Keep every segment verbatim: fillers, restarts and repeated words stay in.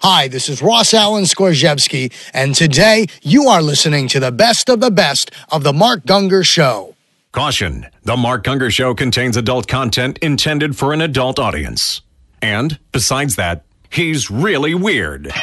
Hi, this is Ross Allen Skorzewski, and today you are listening to the best of the best of The Mark Gungor Show. Caution, The Mark Gungor Show contains adult content intended for an adult audience. And, besides that, he's really weird.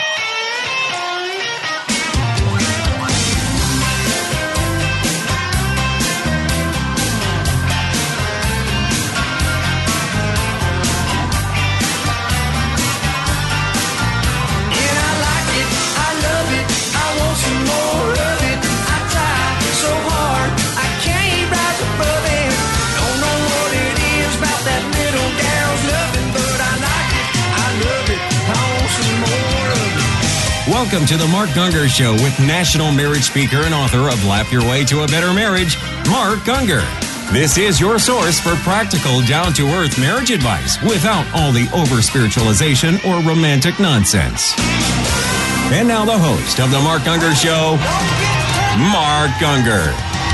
Welcome to the Mark Gungor Show with national marriage speaker and author of Laugh Your Way to a Better Marriage, Mark Gungor. This is your source for practical, down-to-earth marriage advice without all the over-spiritualization or romantic nonsense. And now the host of the Mark Gungor Show, Mark Gungor.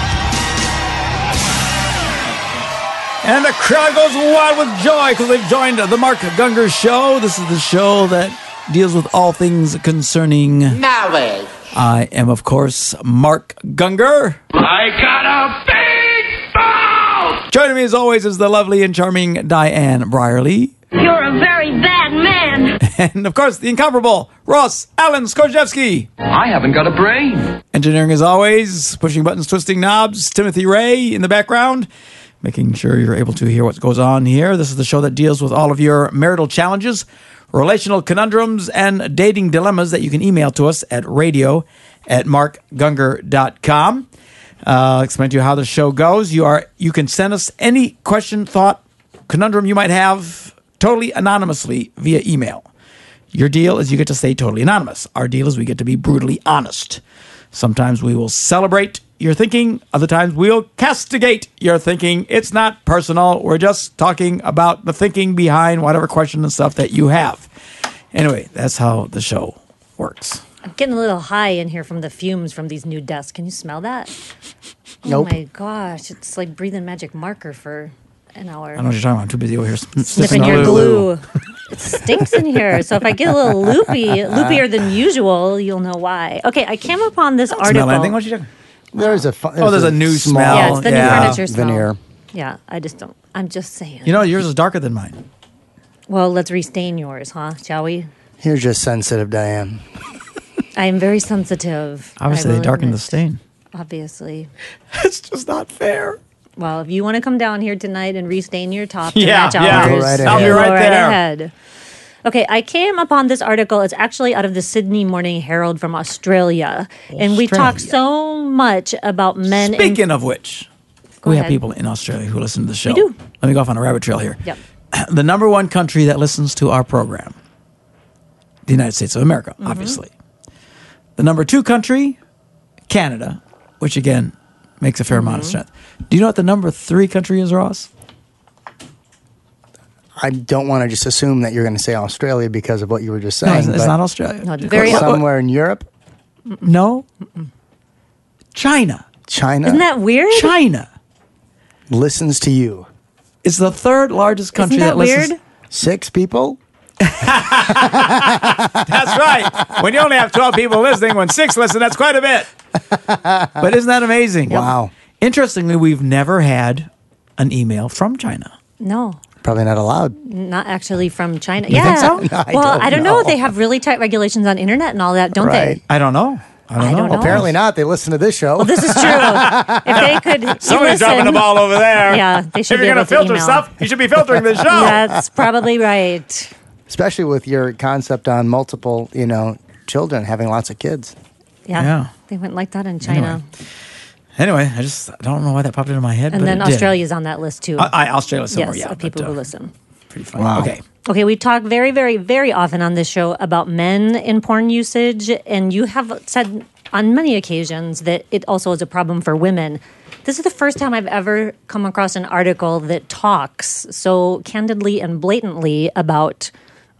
And the crowd goes wild with joy because they've joined the Mark Gungor Show. This is the show that deals with all things concerning marriage. I am, of course, Mark Gungor. I got a big ball! Joining me, as always, is the lovely and charming Diane Brierly. You're a very bad man. And, of course, the incomparable Ross Allen Skorzewski. I haven't got a brain. Engineering, as always, pushing buttons, twisting knobs, Timothy Ray in the background, making sure you're able to hear what goes on here. This is the show that deals with all of your marital challenges, relational conundrums, and dating dilemmas that you can email to us at radio at mark gungor dot com. Uh, I'll explain to you how the show goes. You are you can send us any question, thought, conundrum you might have totally anonymously via email. Your deal is you get to stay totally anonymous. Our deal is we get to be brutally honest. Sometimes we will celebrate your thinking. Other times we'll castigate your thinking. It's not personal. We're just talking about the thinking behind whatever question and stuff that you have. Anyway, that's how the show works. I'm getting a little high in here from the fumes from these new desks. Can you smell that? Nope. Oh my gosh, it's like breathing magic marker for an hour. I don't know what you're talking about. I'm too busy over here sniffing, Sniffing your glue. It stinks in here. So if I get a little loopy, loopier than usual, you'll know why. Okay, I came upon this article. Smell anything? What you talking? There's a fu- Oh, there's a new small, smell. Yeah, it's the Yeah. new furniture smell. veneer. Yeah, I just don't. I'm just saying. You know, yours is darker than mine. Well, let's restain yours, huh? Shall we? Here's just sensitive, Diane. I am very sensitive. Obviously, I they will darkened the admit. stain. Obviously. It's just not fair. Well, if you want to come down here tonight and restain your top to Yeah, match yeah. ours, Go right I'll be ahead. right go there. ahead. Okay, I came upon this article. It's actually out of the Sydney Morning Herald from Australia. And we talk Australia. so much about men. Speaking in- of which, Go we have ahead. people in Australia who listen to the show. do. Let me go off on a rabbit trail here. Yep. The number one country that listens to our program, the United States of America, Mm-hmm. obviously. The number two country, Canada, which again makes a fair amount Mm-hmm. of strength. Do you know what the number three country is, Ross? I don't want to just assume that you're going to say Australia because of what you were just No, saying. it's, it's but not Australia. No, it's very- somewhere in Europe, No. China. China Isn't that weird? China listens to you. is the third largest country Isn't that listens. weird? Six people? That's right. When you only have twelve people listening, when six listen, that's quite a bit. But isn't that amazing? Wow. Interestingly, we've never had an email from China. No. Probably not allowed. Not actually from China. You yeah. think so? No, I well, don't I don't know. know. They have really tight regulations on internet and all that, don't Right. I don't know. I don't I know. don't know. Apparently not. They listen to this show. Well, this is true. If they could Somebody's listen, dropping the ball over there. Yeah, they should If be you're able going to to filter email. stuff, you should be filtering the show. That's probably right. Especially with your concept on multiple, you know, children, having lots of kids. Yeah. Yeah. They went like that in China. Anyway, I just I don't know why that popped into my head. And but then it did. Australia's on that list too. I, I Australia somewhere, yes, yeah. of people but, uh, who listen. Pretty funny. Wow. Okay. Okay, we talk very, very, very often on this show about men in porn usage, and you have said on many occasions that it also is a problem for women. This is the first time I've ever come across an article that talks so candidly and blatantly about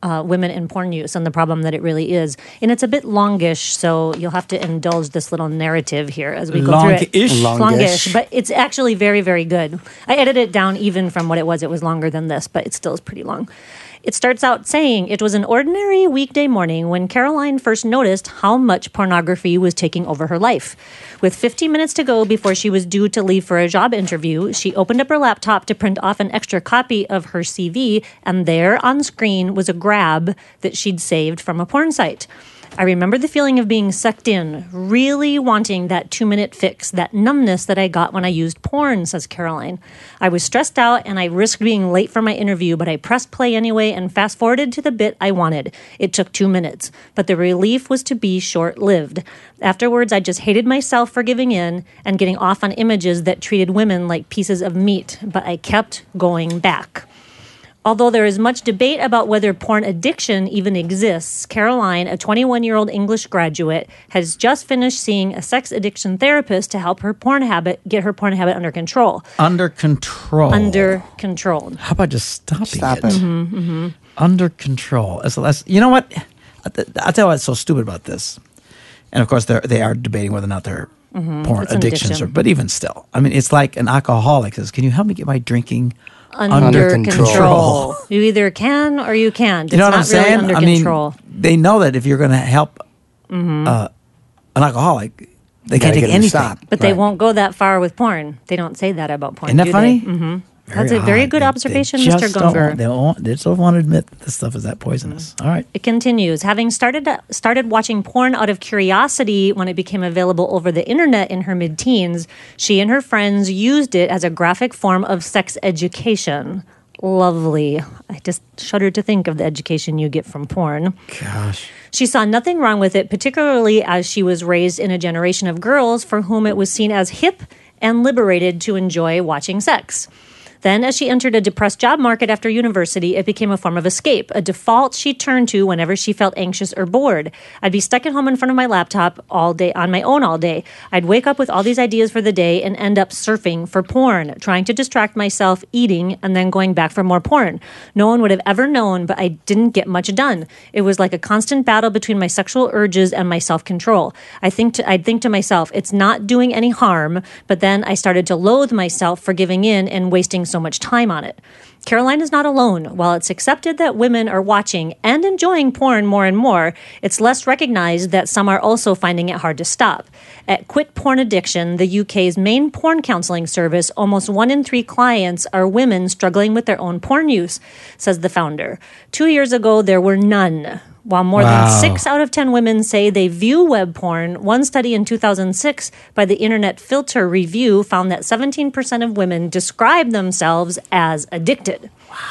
uh, women in porn use and the problem that it really is. And it's a bit longish, so you'll have to indulge this little narrative here as we go Longish? through it. Longish. Longish, but it's actually very, very good. I edited it down even from what it was. It was longer than this, but it still is pretty long. It starts out saying, it was an ordinary weekday morning when Caroline first noticed how much pornography was taking over her life. With fifteen minutes to go before she was due to leave for a job interview, she opened up her laptop to print off an extra copy of her C V, and there on screen was a grab that she'd saved from a porn site. I remember the feeling of being sucked in, really wanting that two-minute fix, that numbness that I got when I used porn, says Caroline. I was stressed out and I risked being late for my interview, but I pressed play anyway and fast-forwarded to the bit I wanted. It took two minutes, but the relief was to be short-lived. Afterwards, I just hated myself for giving in and getting off on images that treated women like pieces of meat, but I kept going back. Although there is much debate about whether porn addiction even exists, Caroline, a twenty-one-year-old English graduate, has just finished seeing a sex addiction therapist to help her porn habit get her porn habit under control. Under control. Under control. How about just stopping Stop it? it. Mm-hmm, mm-hmm. Under control. As less, you know what? I'll tell you what's so stupid about this. And of course, they're, they are debating whether or not they're Mm-hmm. porn It's an addictions. addiction. Or, but even still, I mean, it's like an alcoholic says, can you help me get my drinking Under, under control. control? You either can or you can't. You know it's what not I'm really saying? under I mean, control. they know that if you're going to help Mm-hmm. uh, an alcoholic, they Gotta can't take get 'em to anything. stop. But they Right. won't go that far with porn. They don't say that about porn. Isn't that do funny? They? Mm-hmm. That's a very odd. good They- observation, they Mister just don't Gunger. want- They don't, they just don't want to admit that this stuff is that poisonous. All right. It continues. Having started started watching porn out of curiosity when it became available over the internet in her mid-teens, she and her friends used it as a graphic form of sex education. Lovely. I just shudder to think of the education you get from porn. Gosh. She saw nothing wrong with it, particularly as she was raised in a generation of girls for whom it was seen as hip and liberated to enjoy watching sex. Then, as she entered a depressed job market after university, it became a form of escape, a default she turned to whenever she felt anxious or bored. I'd be stuck at home in front of my laptop all day, on my own all day. I'd wake up with all these ideas for the day and end up surfing for porn, trying to distract myself, eating, and then going back for more porn. No one would have ever known, but I didn't get much done. It was like a constant battle between my sexual urges and my self-control. I think to, I'd think to myself, it's not doing any harm, but then I started to loathe myself for giving in and wasting so much time on it. Caroline is not alone. While it's accepted that women are watching and enjoying porn more and more, it's less recognized that some are also finding it hard to stop. At Quit Porn Addiction, the U K's main porn counseling service, almost one in three clients are women struggling with their own porn use, says the founder. Two years ago, there were none. While more Wow. than six out of ten women say they view web porn, one study in two thousand six by the Internet Filter Review found that seventeen percent of women describe themselves as addicted.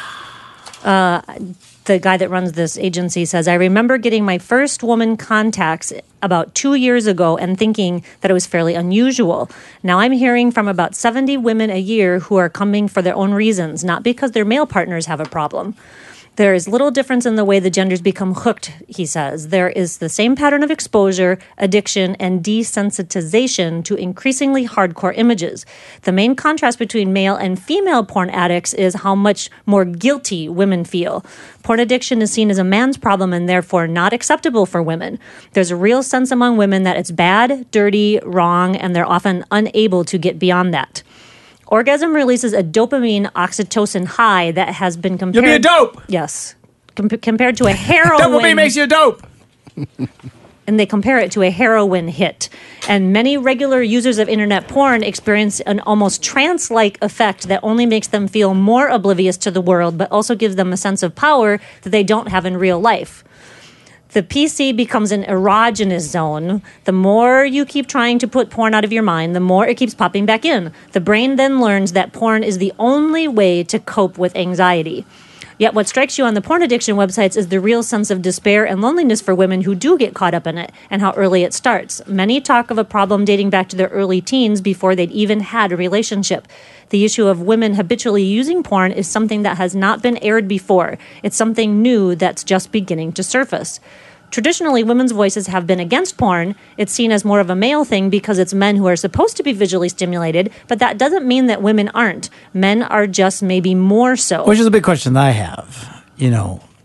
Uh, the guy that runs this agency says, I remember getting my first woman contacts about two years ago and thinking that it was fairly unusual. Now I'm hearing from about seventy women a year who are coming for their own reasons, not because their male partners have a problem. There is little difference in the way the genders become hooked, he says. There is the same pattern of exposure, addiction, and desensitization to increasingly hardcore images. The main contrast between male and female porn addicts is how much more guilty women feel. Porn addiction is seen as a man's problem and therefore not acceptable for women. There's a real sense among women that it's bad, dirty, wrong, and they're often unable to get beyond that. Orgasm releases a dopamine oxytocin high that has been compared... You'll be a dope! Yes. Com- compared to a heroin... Dopamine makes you a dope! And they compare it to a heroin hit. And many regular users of internet porn experience an almost trance-like effect that only makes them feel more oblivious to the world, but also gives them a sense of power that they don't have in real life. The P C becomes an erogenous zone. The more you keep trying to put porn out of your mind, the more it keeps popping back in. The brain then learns that porn is the only way to cope with anxiety. Yet what strikes you on the porn addiction websites is the real sense of despair and loneliness for women who do get caught up in it, and how early it starts. Many talk of a problem dating back to their early teens before they'd even had a relationship. The issue of women habitually using porn is something that has not been aired before. It's something new that's just beginning to surface. Traditionally, women's voices have been against porn. It's seen as more of a male thing because it's men who are supposed to be visually stimulated, but that doesn't mean that women aren't. Men are just maybe more so. Which is a big question that I have. You know,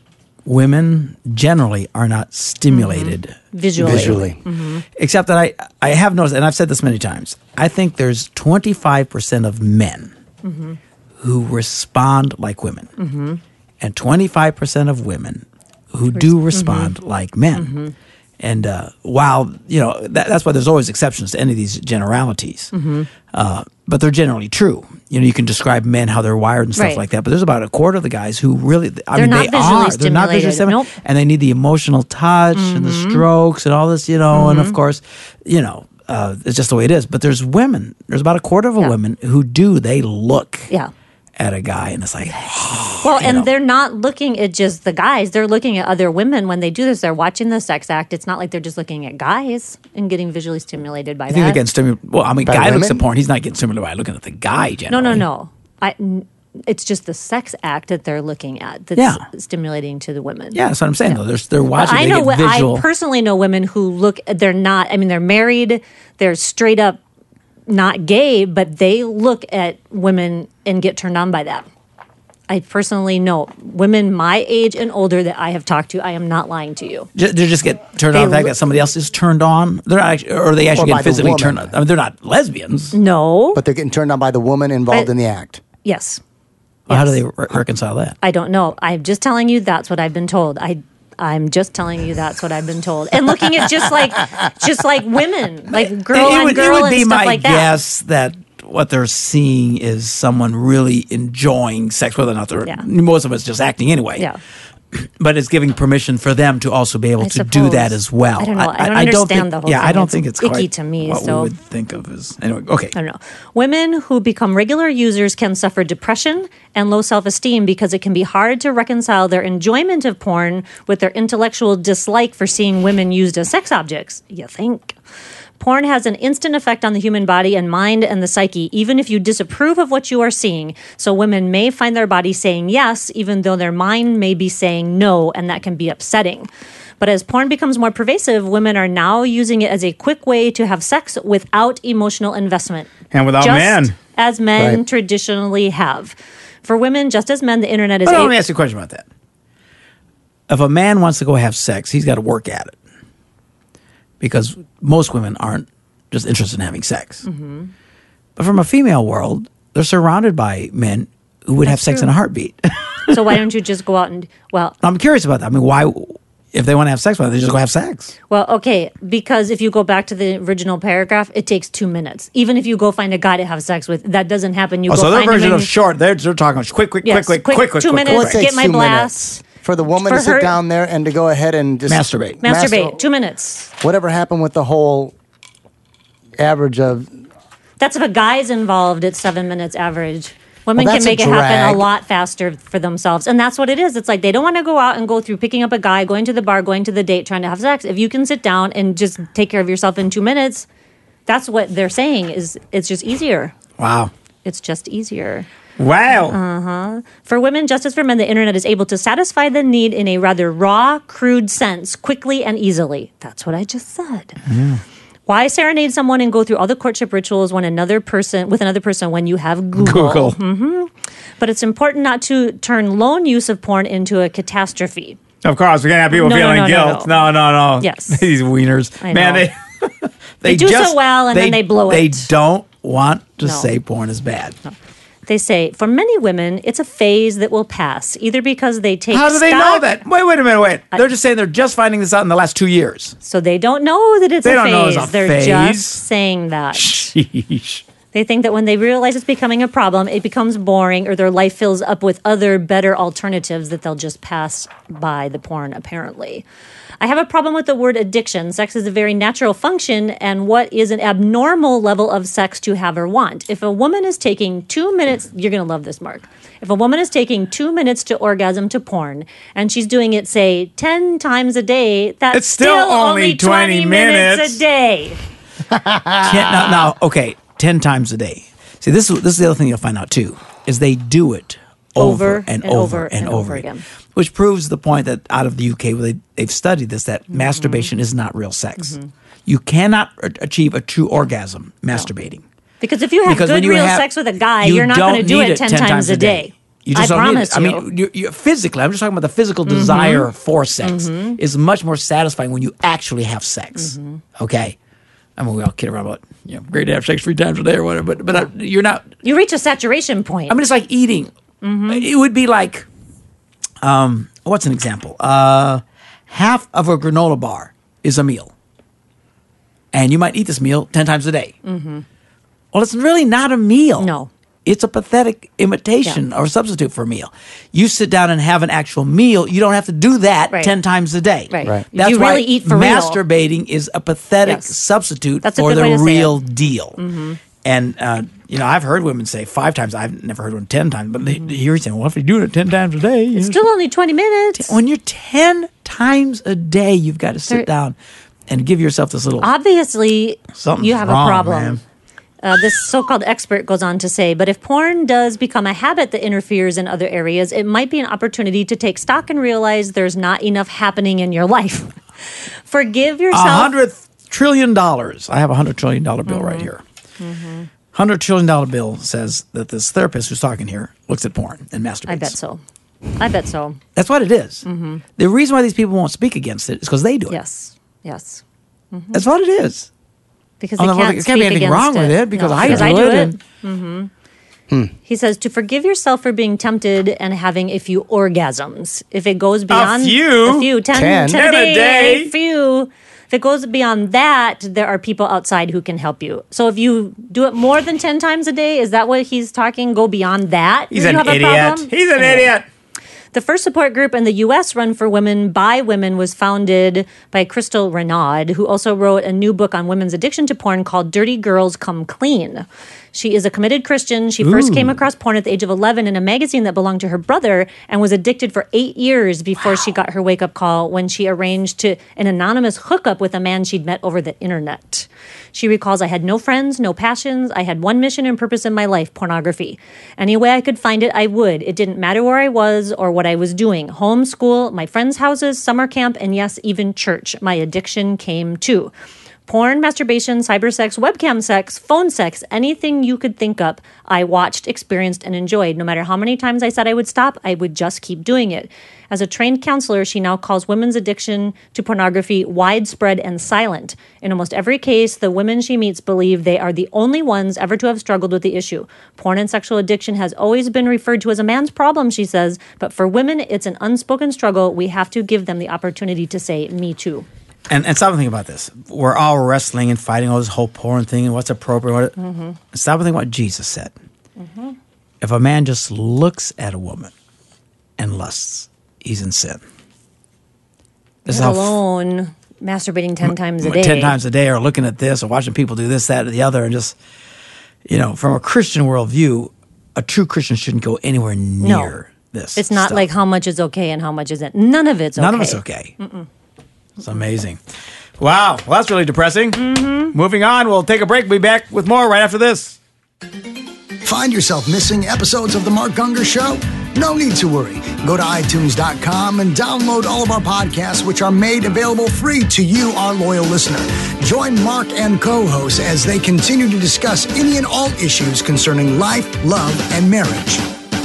women generally are not stimulated Mm-hmm. Visually. Visually. Mm-hmm. Except that I, I have noticed, and I've said this many times, I think there's twenty-five percent of men Mm-hmm. who respond like women, Mm-hmm. and twenty-five percent of women who do respond like men. And uh, while, you know, that, that's why there's always exceptions to any of these generalities. Uh, but they're generally true. You know, you can describe men, how they're wired and stuff Right. like that. But there's about a quarter of the guys who really, I They're mean, not they visually are. They're not visually stimulated. stimulated. Nope. And they need the emotional touch and the strokes and all this, you know. And of course, you know, uh, it's just the way it is. But there's women, there's about a quarter of a Yeah. women who do, they look Yeah. at a guy and it's like, Well, and know. they're not looking at just the guys. They're looking at other women when they do this. They're watching the sex act. It's not like they're just looking at guys and getting visually stimulated by I think they're that. getting stimulated. Well, I mean, By guy looks at women? porn. He's not getting stimulated by looking at the guy No, generally. no, no. I, n- it's just the sex act that they're looking at that's Yeah. stimulating to the women. Yeah, that's what I'm saying. Though. They're, they're But watching. I they know. get wo- visual. I personally know women who look. They're not. I mean, they're married. They're straight up not gay, but they look at women and get turned on by that. I personally know women my age and older that I have talked to. I am not lying to you. Ju- they just get turned They on by the fact look- that somebody else is turned on. They're not actually, or they actually Or by get the physically woman. turned on. I mean, they're not lesbians. No. But they're getting turned on by the woman involved But- in the act. yes. Well, how do Yes. they re- reconcile that? I don't know. I'm just telling you that's what I've been told. I I'm just telling you that's what I've been told. And looking at just like just like women, like girl it on would, girl it would and be stuff my like that. guess that what they're seeing is someone really enjoying sex, whether or not they're Yeah. most of it's just acting anyway. Yeah. But it's giving permission for them to also be able I to do suppose. that as well. I don't know. I don't think, understand the whole Yeah, I thing. don't It's think it's icky quite to me, what so- we would think of as anyway. Okay, I don't know. Women who become regular users can suffer depression and low self esteem because it can be hard to reconcile their enjoyment of porn with their intellectual dislike for seeing women used as sex objects. You think? Porn has an instant effect on the human body and mind and the psyche, even if you disapprove of what you are seeing. So women may find their body saying yes, even though their mind may be saying no, and that can be upsetting. But as porn becomes more pervasive, women are now using it as a quick way to have sex without emotional investment. And without just men. as men Right. traditionally have. For women, just as men, the internet is but a- let me ask you a question about that. If a man wants to go have sex, he's got to work at it because most women aren't just interested in having sex. Mm-hmm. But from a female world, they're surrounded by men who would have That's sex true. in a heartbeat. So why don't you just go out and well, I'm curious about that. I mean, why? If they want to have sex, why don't they just go have sex? well, okay, because if you go back to the original paragraph, it takes two minutes. Even if you go find a guy to have sex with, that doesn't happen. You Oh, go so their find him version and- of short, they're, they're talking quick, quick, Yes, quick, quick, quick, quick, quick, two quick, minutes, quick. get my two blast. minutes for the woman For to sit her- down there and to go ahead and just Masturbate. Masturbate, Mastur- two minutes. Whatever happened with the whole average of That's if a guy's involved, it's seven minutes average. Women Well, can that's a make it happen drag. a lot faster for themselves. And that's what it is. It's like they don't want to go out and go through picking up a guy, going to the bar, going to the date, trying to have sex. If you can sit down and just take care of yourself in two minutes, that's what they're saying is it's just easier. Wow. It's just easier. Wow. For women, just as for men, the internet is able to satisfy the need in a rather raw, crude sense, quickly and easily. That's what I just said. Why serenade someone and go through all the courtship rituals when another person with another person when you have Google? Google. But it's important not to turn lone use of porn into a catastrophe. Of course, we can't have people No, no, feeling no, no, guilt. no. No, no, no. Yes. These wieners. I Man, know. they, They do so well, and then they blow They it. don't want to No. say porn is bad. They say, for many women, it's a phase that will pass, either because they take How do they know stock- that? Wait, wait a minute, wait. They're just saying they're just finding this out in the last two years. So they don't know that it's They a don't phase. know it's a They're phase. just saying that. Sheesh. They think that when they realize it's becoming a problem, it becomes boring or their life fills up with other better alternatives that they'll just pass by the porn, apparently. I have a problem with the word addiction. Sex is a very natural function, and what is an abnormal level of sex to have or want? If a woman is taking two minutes, you're going to love this, Mark. If a woman is taking two minutes to orgasm to porn, and she's doing it, say, ten times a day, that's It's still only twenty minutes. a day. Ten, now, now, okay, ten times a day. See, this is this is the other thing you'll find out too is they do it over, Over and, and over over and, and over over again, again. which proves the point that out of the U K, where they, they've studied this, that Mm-hmm. masturbation is not real sex. You cannot a- achieve a true orgasm masturbating. Because if you have Because good when you real have- sex with a guy, you you're not don't going to do need it ten, times a day. You just I don't promise need it. you. I mean, you you physically, I'm just talking about the physical Mm-hmm. desire for sex is much more satisfying when you actually have sex. Mm-hmm. Okay? I mean, we all kid around about, you know, great to have sex three times a day or whatever, but, but uh, you're not, You reach a saturation point. I mean, it's like eating. Mm-hmm. It would be like, um, what's an example? Uh, half of a granola bar is a meal. And you might eat this meal ten times a day. Mm-hmm. Well, it's really not a meal. No. It's a pathetic imitation or substitute for a meal. You sit down and have an actual meal. You don't have to do that Right. ten times a day. Right. Right. That's You why really eat for real. masturbating is a pathetic Yes. substitute That's a for good the way to say real it. deal. Mm-hmm. And, uh, you know, I've heard women say five times. I've never heard one ten times. But Mm-hmm. they you're saying, well, if you're doing it ten times a day. you it's know, still only twenty minutes. when you're ten times a day, you've got to sit There- down and give yourself this little Obviously, Something's you have wrong, a problem. man. Uh, this so-called expert goes on to say, but if porn does become a habit that interferes in other areas, it might be an opportunity to take stock and realize there's not enough happening in your life. Forgive A yourself. hundred trillion dollars. I have a hundred trillion dollar bill Mm-hmm. right here. Hundred trillion dollar bill says that this therapist who's talking here looks at porn and masturbates. I bet so. I bet so. That's what it is. The reason why these people won't speak against it is because they do it. Yes. Yes. That's what it is. Because Oh, they no, well, can't there can't be speak anything against wrong with it because No, I because do I do it it. and- He says to forgive yourself for being tempted and having a few orgasms. If it goes beyond few? a few, ten, Ten. ten a Ten a day, day. a few. If it goes beyond that, there are people outside who can help you. So if you do it more than ten times a day, is that what he's talking? Go beyond that? He's you an have a idiot. problem? He's an Anyway. idiot. The first support group in the U S run for women by women was founded by Crystal Renaud, who also wrote a new book on women's addiction to porn called Dirty Girls Come Clean. She is a committed Christian. She first came across porn at the age of eleven in a magazine that belonged to her brother and was addicted for eight years before she got her wake-up call when she arranged to an anonymous hookup with a man she'd met over the internet. She recalls, I had no friends, no passions. I had one mission and purpose in my life, pornography. Any way I could find it, I would. It didn't matter where I was or what I was doing. Home, school, my friends' houses, summer camp, and yes, even church. My addiction came too. Porn, masturbation, cybersex, webcam sex, phone sex, anything you could think up, I watched, experienced, and enjoyed. No matter how many times I said I would stop, I would just keep doing it. As a trained counselor, she now calls women's addiction to pornography widespread and silent. In almost every case, the women she meets believe they are the only ones ever to have struggled with the issue. Porn and sexual addiction has always been referred to as a man's problem, she says, but for women, it's an unspoken struggle. We have to give them the opportunity to say, me too. And, and stop and think about this. We're all wrestling and fighting all this whole porn thing and what's appropriate. What, Mm-hmm. Stop and think what Jesus said. If a man just looks at a woman and lusts, he's in sin. This is Let how f- alone masturbating ten times a day. ten times a day or looking at this or watching people do this, that, or the other. And just, you know, from a Christian worldview, a true Christian shouldn't go anywhere near this. It's not stuff. like how much is okay and how much isn't. None of it's okay. None of it's okay. It's amazing. Wow. Well, that's really depressing. Mm-hmm. Moving on. We'll take a break. We'll be back with more right after this. Find yourself missing episodes of The Mark Gungor Show? No need to worry. Go to i tunes dot com and download all of our podcasts, which are made available free to you, our loyal listener. Join Mark and co-hosts as they continue to discuss any and all issues concerning life, love, and marriage.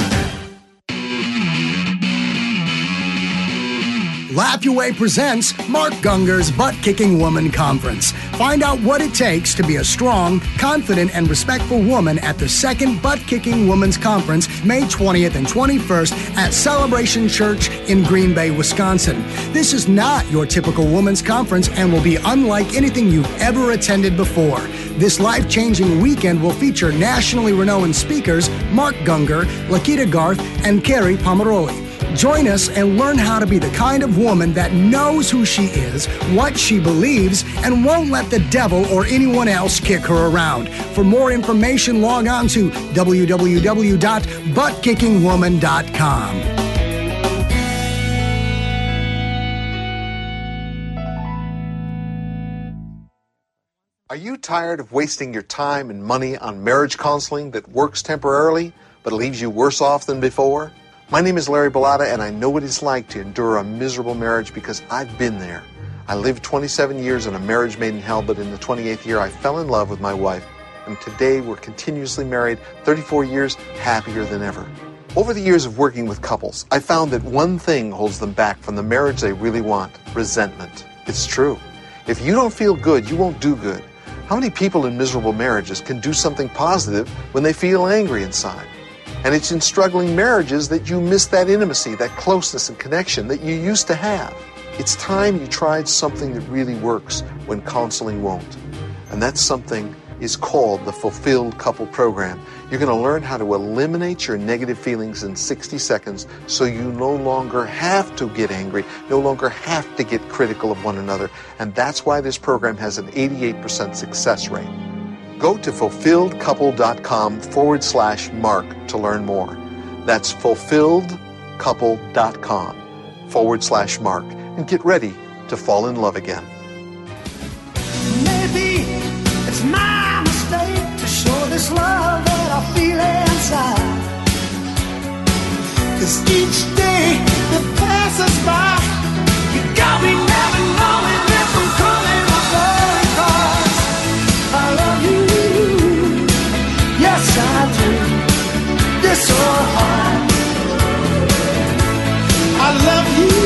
Laugh Your Way presents Mark Gungor's Butt Kicking Woman Conference. Find out what it takes to be a strong, confident, and respectful woman at the second Butt Kicking Women's Conference, May twentieth and twenty-first at Celebration Church in Green Bay, Wisconsin. This is not your typical women's conference and will be unlike anything you've ever attended before. This life-changing weekend will feature nationally renowned speakers Mark Gungor, Lakita Garth, and Carrie Pomeroli. Join us and learn how to be the kind of woman that knows who she is, what she believes, and won't let the devil or anyone else kick her around. For more information, log on to w w w dot butt kicking woman dot com. Are you tired of wasting your time and money on marriage counseling that works temporarily but leaves you worse off than before? My name is Larry Bellata, and I know what it's like to endure a miserable marriage because I've been there. I lived twenty-seven years in a marriage made in hell, but in the twenty-eighth year I fell in love with my wife, and today we're continuously married, thirty-four years, happier than ever. Over the years of working with couples, I found that one thing holds them back from the marriage they really want: resentment. It's true. If you don't feel good, you won't do good. How many people in miserable marriages can do something positive when they feel angry inside? And it's in struggling marriages that you miss that intimacy, that closeness and connection that you used to have. It's time you tried something that really works when counseling won't. And that something is called the Fulfilled Couple Program. You're going to learn how to eliminate your negative feelings in sixty seconds so you no longer have to get angry, no longer have to get critical of one another. And that's why this program has an eighty-eight percent success rate. Go to fulfilledcouple.com forward slash Mark to learn more. That's fulfilledcouple.com forward slash Mark. And get ready to fall in love again. Maybe it's my mistake to show this love that I feel inside. 'Cause each day that passes by, you got me never knowing if I'm coming or going. 'Cause I love you, yes I do, this so hard. I love you,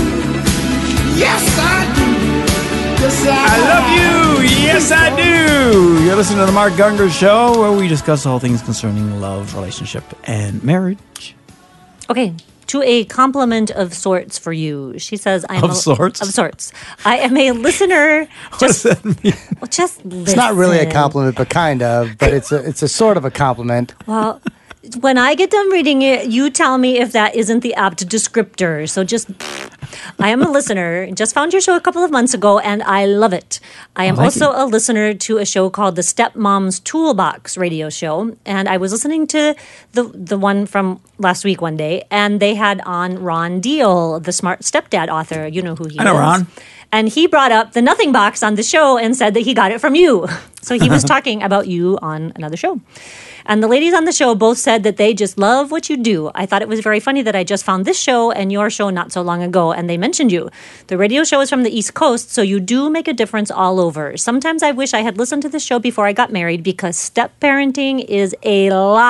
yes I do, yes I, I love you. Yes, I do. You're listening to the Mark Gungor Show, where we discuss all things concerning love, relationship, and marriage. Okay, to a compliment of sorts for you. She says, "I'm Of a, sorts? Of sorts. I am a listener." What Just, does that mean? well, just listen. It's not really a compliment, but kind of. But it's a it's a sort of a compliment. Well, when I get done reading it, you tell me if that isn't the apt descriptor. So just, I am a listener. Just found your show a couple of months ago, and I love it. I am Oh, thank also you. a listener to a show called the Stepmom's Toolbox radio show, and I was listening to the the one from last week one day, and they had on Ron Deal, the Smart Stepdad author. You know who he is. I know Ron. And he brought up the Nothing Box on the show and said that he got it from you. So he was talking about you on another show. And the ladies on the show both said that they just love what you do. I thought it was very funny that I just found this show and your show not so long ago, and they mentioned you. The radio show is from the East Coast, so you do make a difference all over. Sometimes I wish I had listened to this show before I got married, because step parenting is a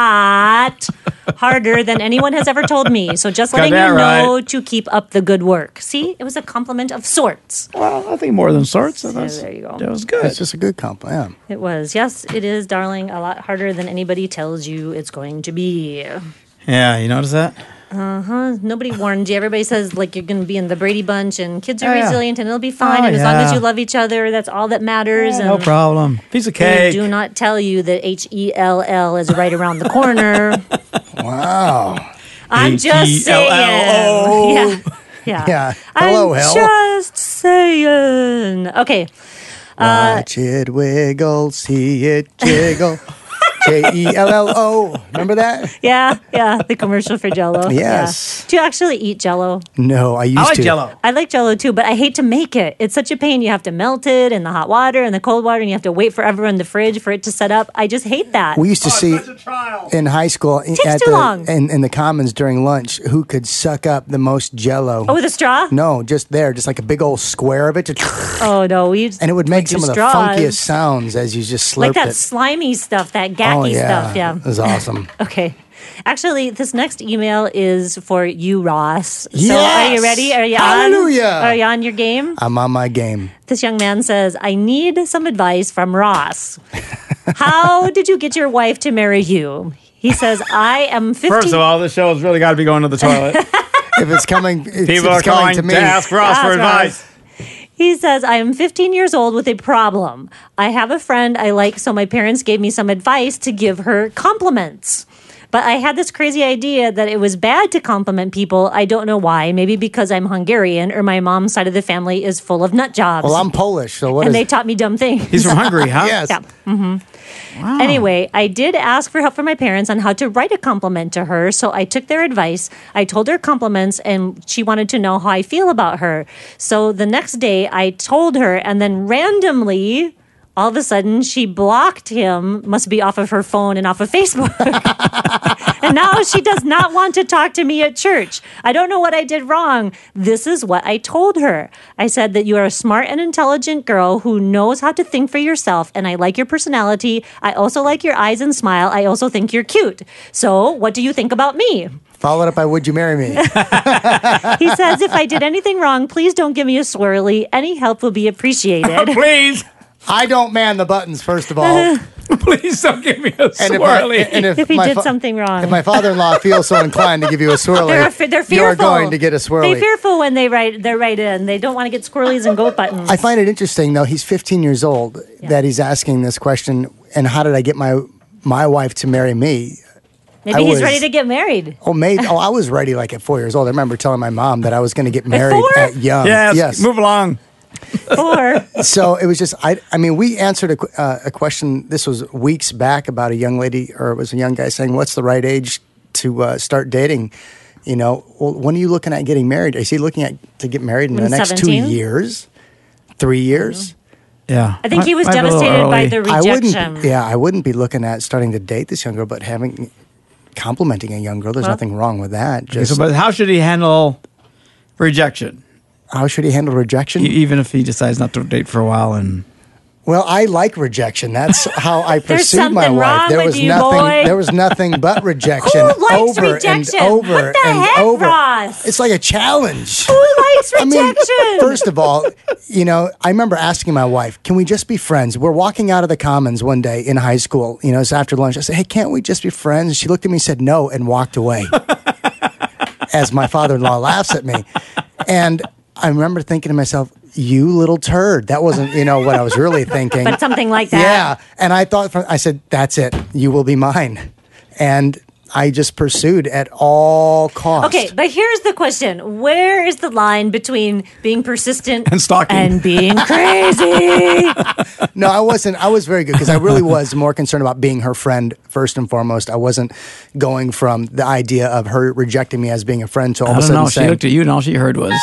lot harder than anyone has ever told me. So just letting you that know right. to keep up the good work. See, it was a compliment of sorts. Well, I think more than sorts. That was, there you go. That was good. It's just a good compliment. It was. Yes, it is, darling, a lot harder than anybody tells you it's going to be. Yeah, you notice that? Uh-huh. Nobody warned you. Everybody says, like, you're going to be in the Brady Bunch and kids are Oh, yeah. resilient and it'll be fine. Oh, and as long as yeah. you love each other, that's all that matters. Yeah, and no problem. Piece of They cake. do not tell you that H E L L is right around the corner. Wow. I'm just saying. H E L L O. Yeah. Yeah. Yeah. Hello, I'm hell. just saying. Okay. Uh, Watch it wiggle, see it jiggle. J E L L O. Remember that? Yeah, yeah, the commercial for Jell-O. Yes. Yeah. Do you actually eat Jell-O? No, I used I like to. Jell-O. I like Jell-O too, but I hate to make it. It's such a pain. You have to melt it in the hot water and the cold water, and you have to wait forever in the fridge for it to set up. I just hate that. We used to see in high school Takes at too the long. In, in the commons during lunch who could suck up the most Jell-O. Oh, with a straw? No, just there, just like a big old square of it, to, Oh no, we and it would make do some of the straws. funkiest sounds as you just slurped like that it. slimy stuff, that Oh gacky yeah, stuff. Yeah. it was awesome. Okay. Actually, this next email is for you, Ross. So Yes! are you ready? Are you Hallelujah! on? Are you on your game? I'm on my game. This young man says, I need some advice from Ross. How did you get your wife to marry you? He says, I am fifteen. First of all, this show's really got to be going to the toilet. If it's coming, it's, People it's are coming calling to to, me. ask Ross for Ask advice. He says, I am fifteen years old with a problem. I have a friend I like, so my parents gave me some advice to give her compliments. But I had this crazy idea that it was bad to compliment people. I don't know why. Maybe because I'm Hungarian or my mom's side of the family is full of nut jobs. Well, I'm Polish, so what and is they taught me dumb things. He's from Hungary, huh? Yes. Yeah. Mm-hmm. Anyway, I did ask for help from my parents on how to write a compliment to her, so I took their advice. I told her compliments, and she wanted to know how I feel about her. So the next day, I told her, and then randomly, all of a sudden she blocked him, must be off of her phone and off of Facebook. And now she does not want to talk to me at church. I don't know what I did wrong. This is what I told her. I said that you are a smart and intelligent girl who knows how to think for yourself, and I like your personality. I also like your eyes and smile. I also think you're cute. So what do you think about me? Followed up by, would you marry me? He says, if I did anything wrong, please don't give me a swirly. Any help will be appreciated. Please. I don't man the buttons, first of all. Please don't give me a And if, I, swirly. and if, If he my did fa- something wrong. If my father-in-law feels so inclined to give you a swirly, They're, af- they're fearful. you're going to get a swirly. They're fearful when they write. They write in. They don't want to get squirrelies and goat buttons. I find it interesting, though. He's fifteen years old that he's asking this question. And how did I get my my wife to marry me? Maybe I he's was- ready to get married. Oh, made, oh, I was ready like at four years old. I remember telling my mom that I was going to get married four? at young. yes, Yes. move along. Or So it was just, I, I mean, we answered a, qu- uh, a question. This was weeks back about a young lady, or it was a young guy saying, what's the right age to uh, start dating? You know, well, when are you looking at getting married? Is he looking at to get married in When the next seventeen? two years? Three years? Yeah. I think he was Might be a little devastated by early. the I rejection. wouldn't. Yeah, I wouldn't be looking at starting to date this young girl, but having complimenting a young girl. There's Well- nothing wrong with that. Okay, Just so, but how should he handle rejection? how should he handle rejection? E- even if he decides not to date for a while and Well, I like rejection. That's how I There's pursued my something wife. wrong there with was you, nothing. boy. There was nothing but rejection. Who likes over rejection? and over What the and heck, over. Ross? It's like a challenge. Who likes I mean, rejection? first of all, you know, I remember asking my wife, "Can we just be friends?" We're walking out of the Commons one day in high school. You know, it's after lunch. I said, "Hey, can't we just be friends?" And she looked at me and said, "No," and walked away. As my father-in-law laughs at me, and I remember thinking to myself, you little turd. That wasn't, you know, what I was really thinking. But something like that. Yeah. And I thought, I said, that's it. You will be mine. And I just pursued at all costs. Okay, but here's the question. Where is the line between being persistent And stalking. and being crazy? No, I wasn't. I was very good because I really was more concerned about being her friend first and foremost. I wasn't going from the idea of her rejecting me as being a friend to all I of a don't sudden know. She saying, looked at you and all she heard was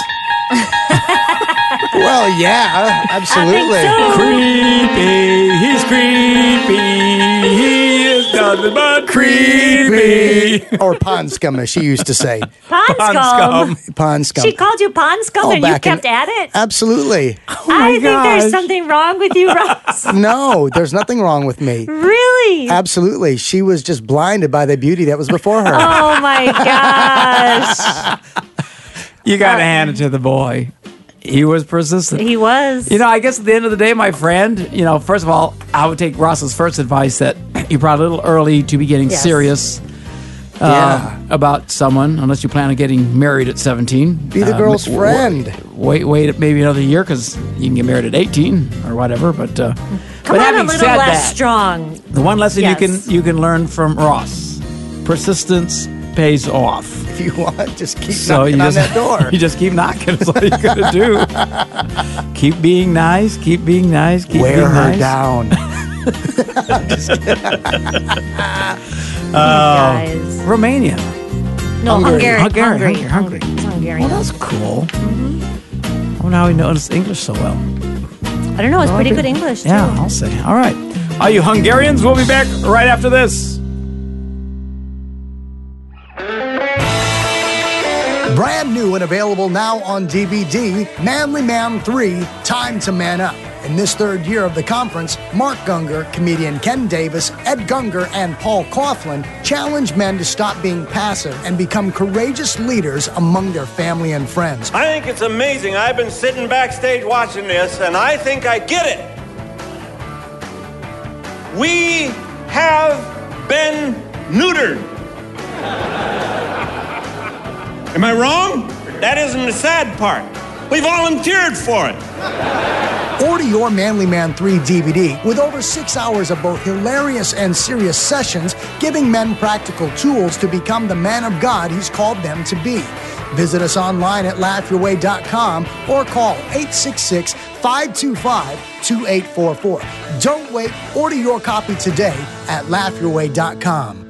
well, yeah, absolutely. so. creepy. He's creepy. He is nothing but creepy. Or pond scum, as she used to say. Pond scum. Pond scum. She called you pond scum Oh, and you back in- kept at it? Absolutely. I think gosh. there's something wrong with you, Ross. No, there's nothing wrong with me. Really? Absolutely. She was just blinded by the beauty that was before her. Oh my gosh. You got to hand it to the boy. He was persistent. He was. You know, I guess at the end of the day, my friend, you know, first of all, I would take Ross's first advice that you're probably a little early to be getting Yes. serious uh, Yeah. about someone, unless you plan on getting married at seventeen. Be the Uh, girl's w- friend. Wait, wait, maybe another year because you can get married at eighteen or whatever. But uh, Come but on, a having little said less that, strong. the one lesson Yes. you can you can learn from Ross: persistence pays off. If you want, just keep So knocking you on just that door. you just keep knocking. That's all you gotta do. Keep being nice. Keep being nice. Keep Wear being her nice. down. Guys. Romania. No, Hungary. Hungary. Hungary, Hungary. Hungary, Hungary. It's Hungarian. Oh, that's cool. Oh, now he knows English so well. I don't know. It's pretty good English, too. Yeah, I'll say. All right. Are you Hungarians? We'll be back right after this. Brand new and available now on D V D, Manly Man three, Time to Man Up. In this third year of the conference, Mark Gungor, comedian Ken Davis, Ed Gungor, and Paul Coughlin challenge men to stop being passive and become courageous leaders among their family and friends. I think it's amazing. I've been sitting backstage watching this, and I think I get it. We have been neutered. Am I wrong? That isn't the sad part. We volunteered for it. Order your Manly Man three D V D with over six hours of both hilarious and serious sessions, giving men practical tools to become the man of God He's called them to be. Visit us online at laugh your way dot com or call eight six six, five two five, two eight four four. Don't wait. Order your copy today at laugh your way dot com.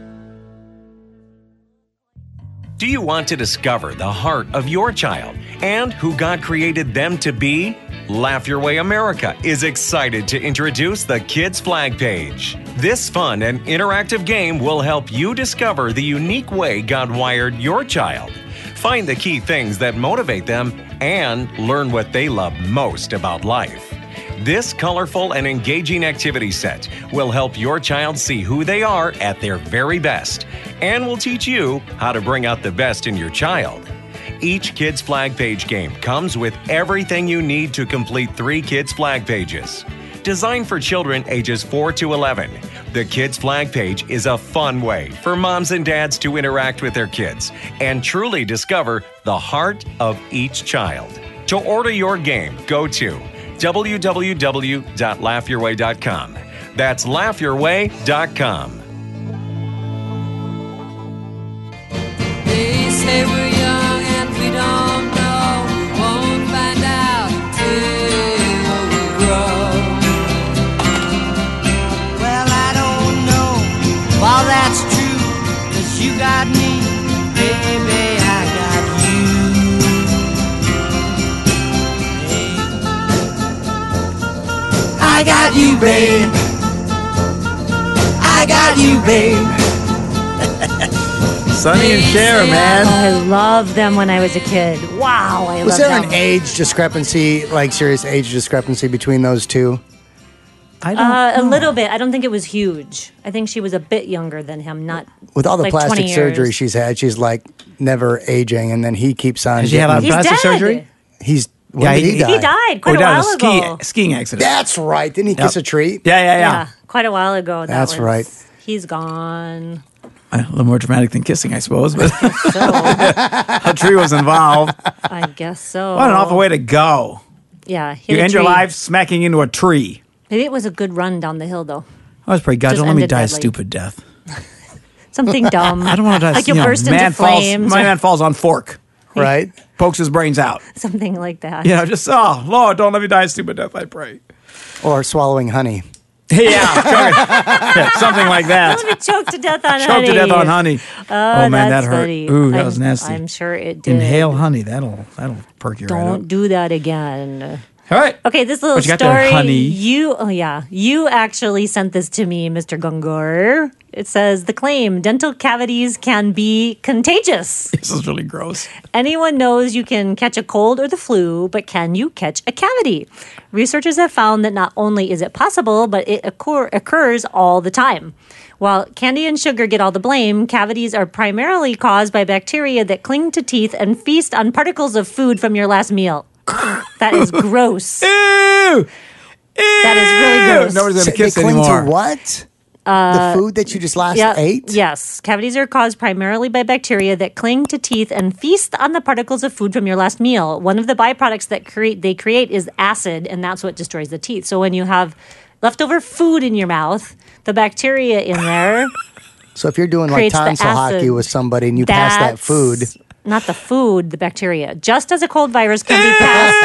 Do you want to discover the heart of your child and who God created them to be? Laugh Your Way America is excited to introduce the Kids Flag Page. This fun and interactive game will help you discover the unique way God wired your child, find the key things that motivate them, and learn what they love most about life. This colorful and engaging activity set will help your child see who they are at their very best and will teach you how to bring out the best in your child. Each Kids Flag Page game comes with everything you need to complete three Kids Flag Pages. Designed for children ages four to eleven, the Kids Flag Page is a fun way for moms and dads to interact with their kids and truly discover the heart of each child. To order your game, go to w w w dot laugh your way dot com. That's laugh your way dot com. They say we're young and we don't know. We won't find out till we grow. Well, I don't know if all that's true, 'cause you got me, baby, I got you. I got you, babe. I got you, babe. Sonny and Cher, man. I love them when I was a kid. Wow, I Was love there them. an age discrepancy, like serious age discrepancy between those two? I don't Uh, a know. little bit. I don't think it was huge. I think she was a bit younger than him. Not With all the like plastic twenty surgery years. she's had, she's like never aging, and then he keeps on. Has she had a getting- He's plastic dead. surgery? He's when Yeah, did he- he, he die? He died Oh, quite a he died in while a ski, ago. skiing accident. That's right. Didn't he kiss Yep. a tree? Yeah, yeah, yeah. Yeah, quite a while ago. That That's was- right. He's gone. A little more dramatic than kissing, I suppose, but a tree was involved. I guess so. What an awful way to go. Yeah, hit You a end your tree. life smacking into a tree. Maybe it was a good run down the hill, though. I was pretty God, Just don't let me ended die a badly. stupid death. Something dumb. I don't want to die. Like you you'll know, burst man into falls, flames. My or man falls on fork, Right. pokes his brains out. something like that. You know, just, oh, Lord, don't let me die a stupid death, I pray. Or swallowing honey. Yeah, yeah, something like that. Don't be choked to death on Choked honey. to death on honey. Oh, oh, man, that that's hurt. funny. Ooh, that I'm- was nasty. I'm sure it did. Inhale honey. That'll that'll perk you right Don't up. do that again. All right. Okay, this little What you got story. there, honey? You, oh yeah, you actually sent this to me, Mister Gungur. It says the claim: dental cavities can be contagious. This is really gross. Anyone knows you can catch a cold or the flu, but can you catch a cavity? Researchers have found that not only is it possible, but it occur- occurs all the time. While candy and sugar get all the blame, cavities are primarily caused by bacteria that cling to teeth and feast on particles of food from your last meal. That is gross. Ew! Ew! That is really gross. Nobody's going They to kiss cling anymore. to what? the food that you just last Yeah, ate? Yes. Cavities are caused primarily by bacteria that cling to teeth and feast on the particles of food from your last meal. One of the byproducts that create they create is acid, and that's what destroys the teeth. So when you have leftover food in your mouth, the bacteria in there So if you're doing like creates the tonsil hockey acid. with somebody and you pass that That's food, not the food, the bacteria. Just as a cold virus can be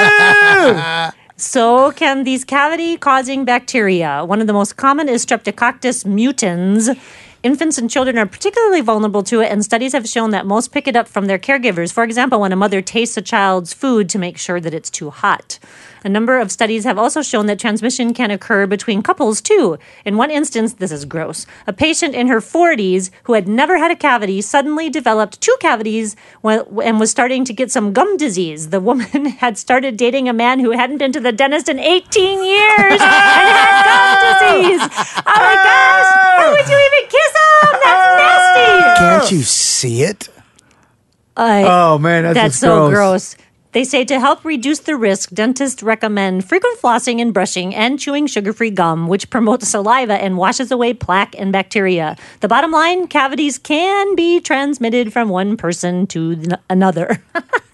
passed, so can these cavity-causing bacteria. One of the most common is Streptococcus mutans. Infants and children are particularly vulnerable to it, and studies have shown that most pick it up from their caregivers. For example, when a mother tastes a child's food to make sure that it's too hot. A number of studies have also shown that transmission can occur between couples, too. In one instance, this is gross. A patient in her forties who had never had a cavity suddenly developed two cavities when- and was starting to get some gum disease. The woman had started dating a man who hadn't been to the dentist in eighteen years and had gum disease. Oh my gosh! How would you even kiss him? That's nasty! can't you see it? I- Oh, man, that's, That's just so gross. gross. They say to help reduce the risk, dentists recommend frequent flossing and brushing and chewing sugar-free gum, which promotes saliva and washes away plaque and bacteria. The bottom line, cavities can be transmitted from one person to th- another.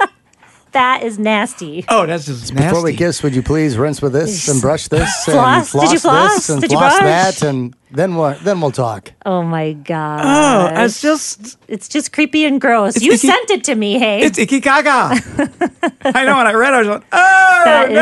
That is nasty. Oh, that's just nasty. Before we kiss, would you please rinse with this and brush this and Floss? Did you floss? this and Did you floss brush? that, and then we'll, then well talk. Oh my god. Oh, it's just, It's just creepy and gross. It's you icky- sent it to me, hey? it's icky caca. I know, when I read it, I was like, oh, That is no.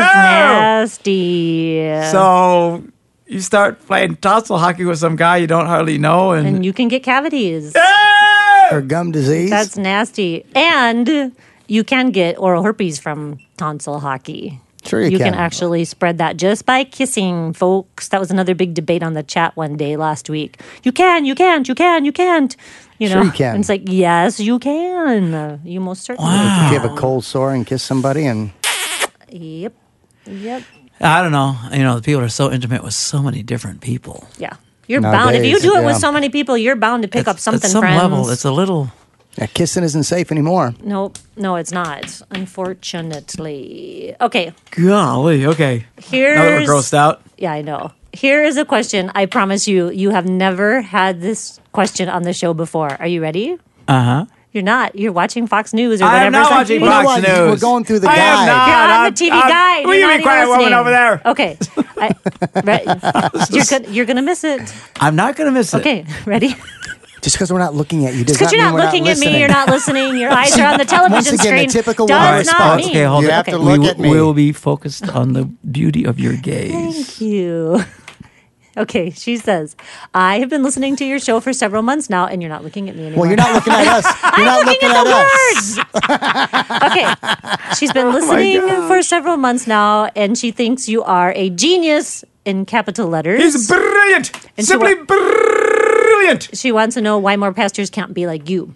nasty. So you start playing tonsil hockey with some guy you don't hardly know, and, and you can get cavities. Or gum disease. That's nasty. And you can get oral herpes from tonsil hockey. Sure you can can. actually spread that just by kissing, folks. That was another big debate on the chat one day last week. You can, you can't, you can, you can't. You know, Sure you can. And it's like, yes, you can. Uh, you most certainly If you can. have a cold sore and kiss somebody and Yep. Yep. I don't know. You know, the people are so intimate with so many different people. Yeah. You're bound. If you Nowadays, do it with yeah. so many people, you're bound to pick up something, At some friends. level, it's a little. yeah, kissing isn't safe anymore. Nope. No, it's not. Unfortunately. Okay. Golly, okay. Here's. Now that we're grossed out. Yeah, I know. Here is a question. I promise you, you have never had this question on the show before. Are you ready? Uh huh. You're not. You're watching Fox News or I whatever. am not on watching T V. You know Fox what? News. We're going through the I am guide. not. You're on I'm- the T V I'm- guide. Will You're you not be even quiet, woman listening. over there? Okay. I, re- you're gonna you're gonna miss it. I'm not going to miss it. Okay. Ready? Just because we're not looking at you does Because not you're mean not we're looking not at me. listening. You're not listening. Your eyes are on the television Once again, screen. the typical Does woman not response. mean. Okay, hold You on. have to we look will, at me. We'll be focused on the beauty of your gaze. Thank you. Okay, she says, I have been listening to your show for several months now, and you're not looking at me anymore. Well, you're not looking at us. You're not looking, at at, the us. Okay. She's been listening for several months now, and she thinks you are a genius in capital letters. He's brilliant. And she Simply wa- brilliant. She wants to know why more pastors can't be like you.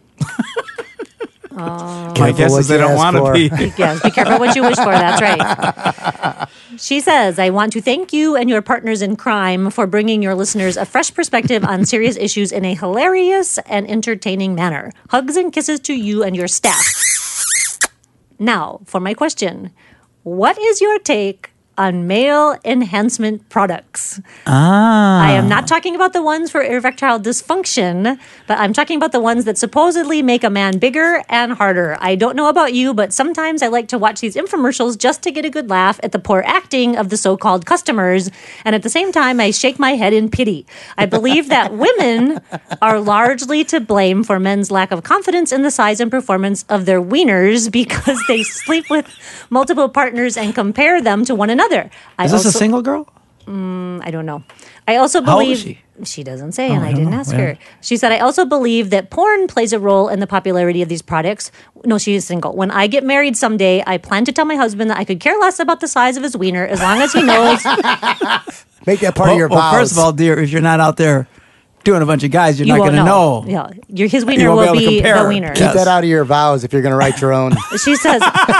My Careful guess what is they you don't ask want to for. be. Yes, be careful what you wish for. That's right. She says, I want to thank you and your partners in crime for bringing your listeners a fresh perspective on serious issues in a hilarious and entertaining manner. Hugs and kisses to you and your staff. Now, for my question. What is your take on male enhancement products? Ah. I am not talking about the ones for erectile dysfunction, but I'm talking about the ones that supposedly make a man bigger and harder. I don't know about you, but sometimes I like to watch these infomercials just to get a good laugh at the poor acting of the so-called customers, and at the same time, I shake my head in pity. I believe that women are largely to blame for men's lack of confidence in the size and performance of their wieners because they sleep with multiple partners and compare them to one another. I Is this a also- single girl? I don't know. I also How old believe is she? she doesn't say, Oh, and I I don't didn't know. ask Yeah. her. She said, I also believe that porn plays a role in the popularity of these products. No, she is single. When I get married someday, I plan to tell my husband that I could care less about the size of his wiener as long as he knows. Make that part well, of your well, vows. first of all, dear, if you're not out there doing a bunch of guys, you're You not won't going to know. Yeah, your, his You wiener won't will be able to be compare. the wiener. Keep Yes. that out of your vows if you're going to write your own. She says,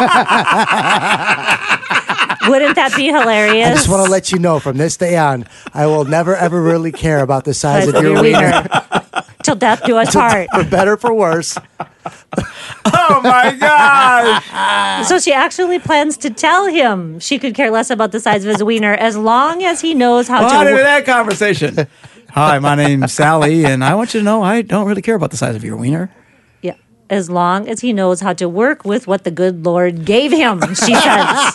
wouldn't that be hilarious? I just want to let you know from this day on, I will never ever really care about the size of your wiener, Till death do us part. for better for worse. Oh my God! So she actually plans to tell him she could care less about the size of his wiener as long as he knows how Well, to how did wo- that conversation? Hi, my name's Sally, and I want you to know I don't really care about the size of your wiener. Yeah. As long as he knows how to work with what the good Lord gave him, she says.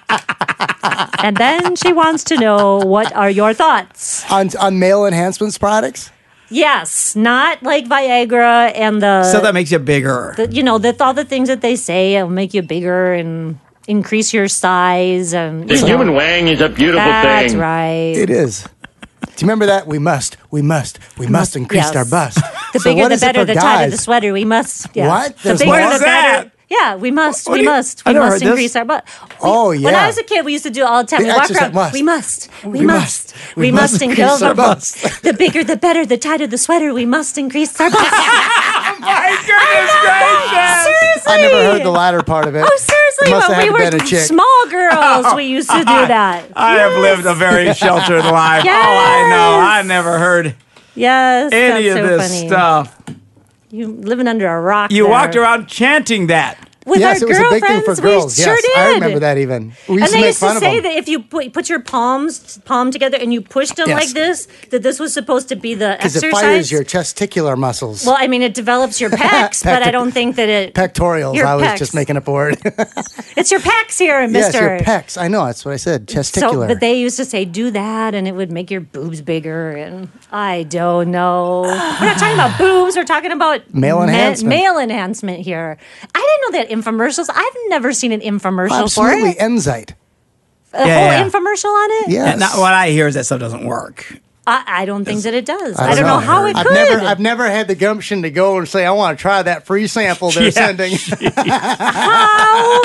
And then she wants to know, what are your thoughts? On, on male enhancements products? Yes, not like Viagra and the, So that makes you bigger. the you know, the, all the things that they say will make you bigger and increase your size. And The you know, human wang is a beautiful that's thing. right. It is. Do you remember that? We must, we must, we must increase Yes. our bust. The So bigger, what the is it better, for the tighter the guys? sweater. We must. Yeah. What? The There's bigger, more? the What's better. that? Yeah, we must. What We do you- must. I We never must heard this. increase our butt. We- Oh, When yeah. I was a kid, we used to do it all the time. The we walk exercise around. must. We must. We, We must. must. We, We must must increase increase our our butts. butts. The bigger, the better. The tighter the sweater. We must increase our butts. My goodness gracious! Seriously. I never heard the latter part of it. Oh, seriously, Must when have we had were to been a chick. small girls, we used to do that. I have lived a very sheltered life. Yes. Oh, I know. I never heard Yes, any that's of so this funny. stuff. You living under a rock. You there. walked around chanting that. with yes, our it was a big thing girlfriends. for girls. We Yes, sure did. I remember that even. We used And to they make used to fun of say them. that if you put, put your palms palm together and you pushed them Yes. like this, that this was supposed to be the Because exercise. it fires your testicular muscles. Well, I mean, it develops your pecs, but I don't think that it. Pectorials. Your I was pecs. just making up a word. It's your pecs here, yes, Mister your pecs. I know. That's what I said. So, Testicular. but they used to say do that, and it would make your boobs bigger. And I don't know. We're not talking about boobs. We're talking about Male ma- enhancement. male enhancement here. I didn't know that infomercials. I've never seen an infomercial Absolutely. for it. Enzyte. A Yeah. whole infomercial on it. Yes. And not, what I hear is that stuff doesn't work. I, I don't think that it does. I don't, know. know. how it I've could. never, I've never had the gumption to go and say I want to try that free sample they're Yeah. sending. How? I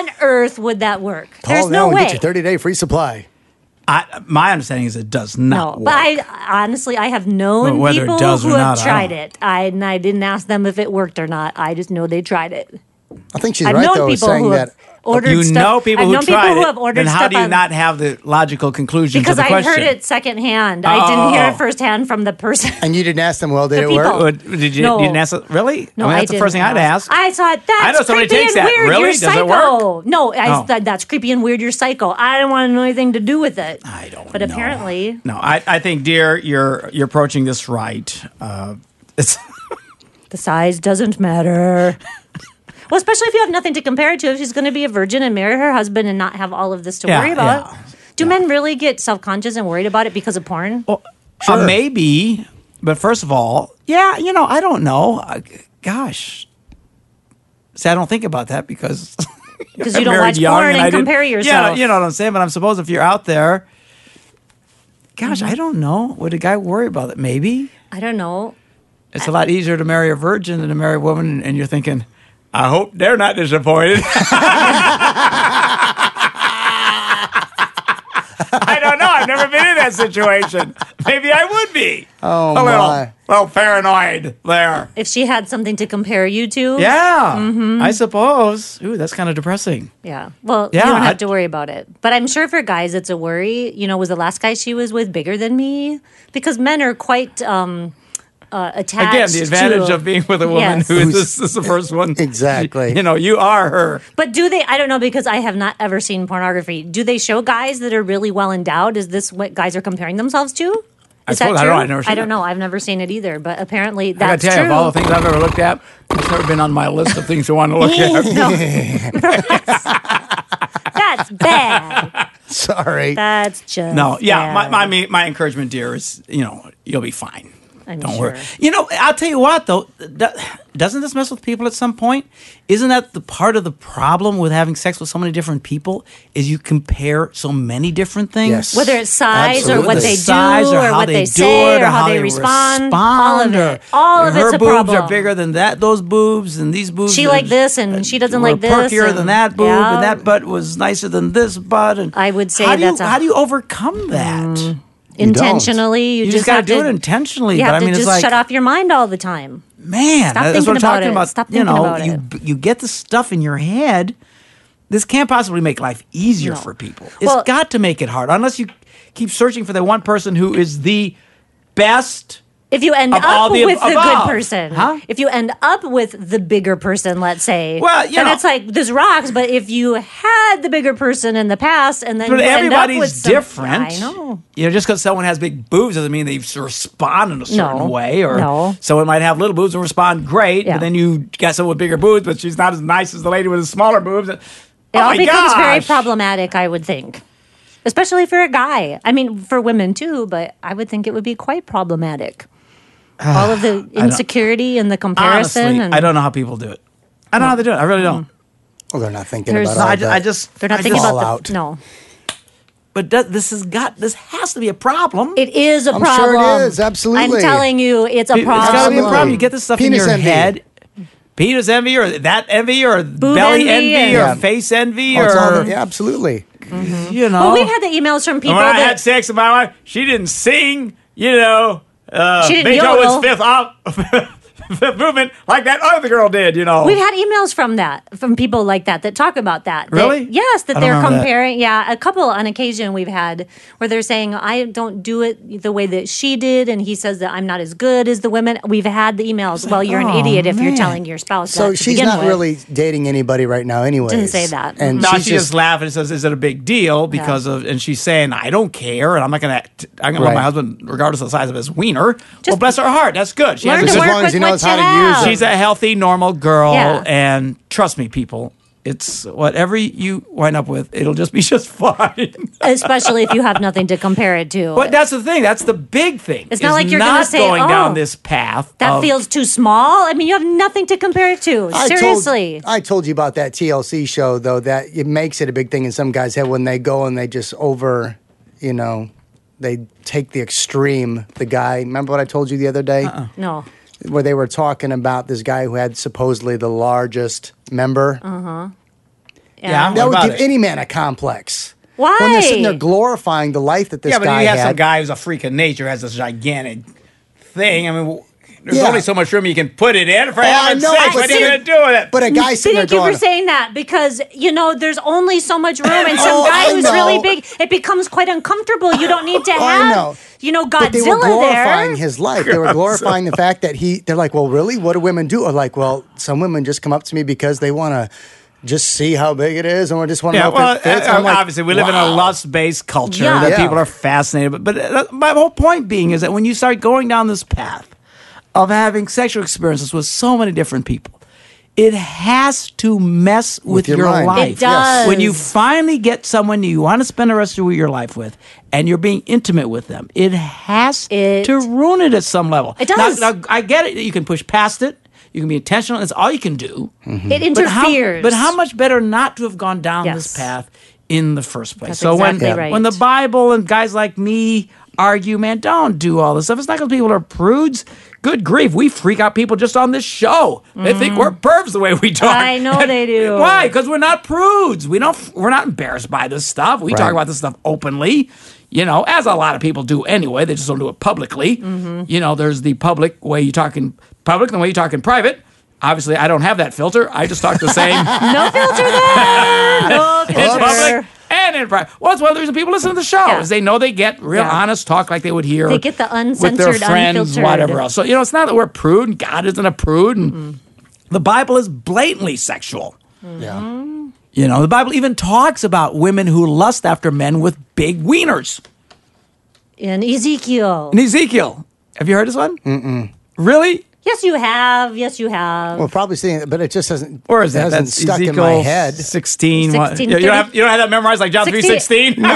on earth would that work? Call There's now no and way. get your thirty day free supply. I, my understanding is it does No, not work. but I honestly I have known But whether it people does or who have not, I tried don't- it. I and I didn't ask them if it worked or not. I just know they tried it. I think she's I've right known though, people saying who that. have ordered you stuff. know people I've who known tried people who it, have ordered then how stuff do you on- not have the logical conclusion because to the I question? heard it secondhand. I didn't hear Oh. it firsthand from the person. And you didn't ask them, well, did The it people. work? What- Did you, No. you didn't ask it? Really? No, I mean, I that's the didn't first thing I'd ask. I thought that's I know somebody creepy takes and that. weird. Really? You're Does it psycho. work? No, I Oh. thought that's creepy and weird. You're psycho. I don't want to know anything to do with it. I don't But know. apparently, No, I, I think, dear, you're you're approaching this right. Uh, it's the size doesn't matter. Well, especially if you have nothing to compare it to. If she's going to be a virgin and marry her husband and not have all of this to Yeah, worry about. yeah, Do men really get self-conscious and worried about it because of porn? well, uh, maybe, but first of all, yeah, you know, I don't know. Uh, gosh, see, I don't think about that because Because I'm you don't married watch young porn and I didn't- compare Yeah, yourself. you know what I'm saying. But I'm supposed if you're out there, gosh, Mm-hmm. I don't know. Would a guy worry about it? Maybe. I don't know. It's a lot easier to marry a virgin than to marry a woman, and you're thinking, I hope they're not disappointed. I don't know. I've never been in that situation. Maybe I would be. Oh, a little, my. little paranoid there. If she had something to compare you to. Yeah, Mm-hmm. I suppose. Ooh, that's kind of depressing. Yeah. Well, Yeah, you don't have I- to worry about it. But I'm sure for guys, it's a worry. You know, was the last guy she was with bigger than me? Because men are quite um, uh, attached. Again, the advantage to, of being with a woman Yes. who is this, this is the first one. Exactly. You know, you are her. But do they? I don't know because I have not ever seen pornography. Do they show guys that are really well endowed? Is this what guys are comparing themselves to? I Is that suppose- true? I don't know. I've never seen I don't it. know. I've never seen it either. But apparently I gotta that's tell true. you, of all the things I've ever looked at, it's never been on my list of things to want to look at. That's bad. Sorry. That's just No, yeah, my, bad. my my my encouragement, dear, is you know you'll be fine. I'm Don't sure. worry. You know, I'll tell you what though, that, doesn't this mess with people at some point? Isn't that the part of the problem with having sex with so many different people? Is you compare so many different things. Yes. Whether it's size or what Absolutely. they Size do or or how what they they do say it, or how they respond, all of or it. All of her it's a boobs problem. are bigger than that. Those boobs and these boobs. She are- like this and she doesn't were like this. perkier and- than that boob, yeah. and that butt was nicer than this butt. And I would say how do that's you, a- how do you overcome that? intentionally. You, You just, just gotta have do to, it intentionally, You but have I mean, to it's just like- shut off your mind all the time. Man, Stop that's thinking what I'm about talking it. about. Stop you thinking know, about you it. you get the stuff in your head. This can't possibly make life easier No. for people. It's Well- got to make it hard, unless you keep searching for the one person who is the best. If you end Of all up the with the above. good person, Huh? if you end up with the bigger person, let's say, Well, you then know- it's like this rocks. But if you had the bigger person in the past, and then But you end up with everybody's some- different. I know. You know, just because someone has big boobs doesn't mean they respond in a certain No. way. Or No. someone might have little boobs and respond great, Yeah. but then you got someone with bigger boobs, but she's not as nice as the lady with the smaller boobs. It oh all my becomes very gosh. problematic, I would think. Especially for a guy. I mean, for women too, but I would think it would be quite problematic. all of the insecurity and the comparison. Honestly, and I don't know how people do it. I don't know how they do it. I really don't. Well, they're not thinking There's- about No, all I, of ju- that. I just They're not I thinking just- about Fall the out. no. But that, this has got this has to be a problem. It is a I'm problem. sure it is, absolutely. I'm telling you, it's a It- problem. It's got to be a problem. Absolutely. You get this stuff Penis in your envy. head. Penis envy, or that envy, or Boob belly envy envy, and- or Yeah. face envy, Oh, it's all or the- yeah, absolutely. you know. Well, we've had the emails from people when I that had sex with my wife, she didn't sing. You know, uh, She didn't Beethoven's yodel. fifth op- fifth movement like that other girl did. You know, We've had emails from that, from people like that that talk about that. that- Really? yes, that I don't they're remember that. comparing. Yeah, a couple on occasion we've had where they're saying, I don't do it the way that she did, and he says that I'm not as good as the women. We've had the emails. Well, you're an oh, idiot if you're man. telling your spouse So that to she's begin not with. really dating anybody right now, anyways. Didn't say that. And no, she's she just, laughs and says, "Is it a big deal?" Because of, and she's saying, "I don't care, and I'm not gonna, I'm gonna love my Right. husband regardless of the size of his wiener." well, Just bless her heart, that's good. She learn has a to just good as work long with as he what knows you how to have. use it. She's a healthy, normal girl, Yeah. and trust me, people, it's whatever you wind up with, it'll just be just fine. Especially if you have nothing to compare it to. But that's the thing. That's the big thing. It's not is like you're gonna not say, going "Oh, down this path. that of- feels too small. I mean, you have nothing to compare it to. I Seriously. Told, I told you about that T L C show, though, that it makes it a big thing in some guys' head when they go and they just over, you know, they take the extreme. The guy, remember what I told you the other day? Uh-uh. no. Where they were talking about this guy who had supposedly the largest member. Uh-huh. Yeah, what that would about give it? any man a complex. Why? When they're sitting there glorifying the life that this yeah, but guy you have had. some guy who's a freak of nature, has this gigantic thing. I mean, there's Yeah. only so much room you can put it in. For Oh, I heaven's know, sake, but what are you see- going to do with it? But a guy sitting there Thank you going, for saying that because, you know, there's only so much room and some Oh, guy I who's know. really big, it becomes quite uncomfortable. You don't need to Oh, I have, know. you know, but they were Godzilla glorifying there. his life. They were glorifying the fact that he, they're like, well, really? What do women do? Or like, well, some women just come up to me because they want to just see how big it is and just want to Yeah, know well, if it fits. uh, I'm like, obviously, we live in a wow. lust-based culture Yeah. that Yeah. people are fascinated. But, but uh, my whole point being is that when you start going down this path of having sexual experiences with so many different people, it has to mess with, With your your, mind. life. It does. When you finally get someone you want to spend the rest of your life with, and you're being intimate with them, it has It- to ruin it at some level. It does. Now, now, I get it. You can push past it. You can be intentional. That's all you can do. It But how, interferes. but how much better not to have gone down Yes. this path in the first place? That's so exactly when right. when the Bible and guys like me argue, man, don't do all this stuff. It's not because people are prudes. Good grief, we freak out people just on this show. They think we're pervs the way we talk. I know they do. Why? Because we're not prudes. We don't. We're not embarrassed by this stuff. We talk Right. about this stuff openly. You know, as a lot of people do anyway. They just don't do it publicly. Mm-hmm. You know, there's the public way you talk in public and the way you talk in private. Obviously, I don't have that filter. I just talk the same No filter there. No in filter. public and in private. Well, that's one of the reasons people listen to the show Yeah. is they know they get real Yeah. honest talk like they would hear. They get the with their uncensored, friends, unfiltered. whatever else. So you know, it's not that we're prude. And God isn't a prude, and the Bible is blatantly sexual. Yeah. You know, the Bible even talks about women who lust after men with big wieners. In Ezekiel. In Ezekiel, have you heard this one? Mm-mm. Really? Yes, you have. Yes, you have. Well, probably seeing it, but it just hasn't. Or is that hasn't that's stuck Ezekiel in my head? sixteen? what- sixteen you, you don't have, thirty? you don't have that memorized like John three sixteen. sixteen?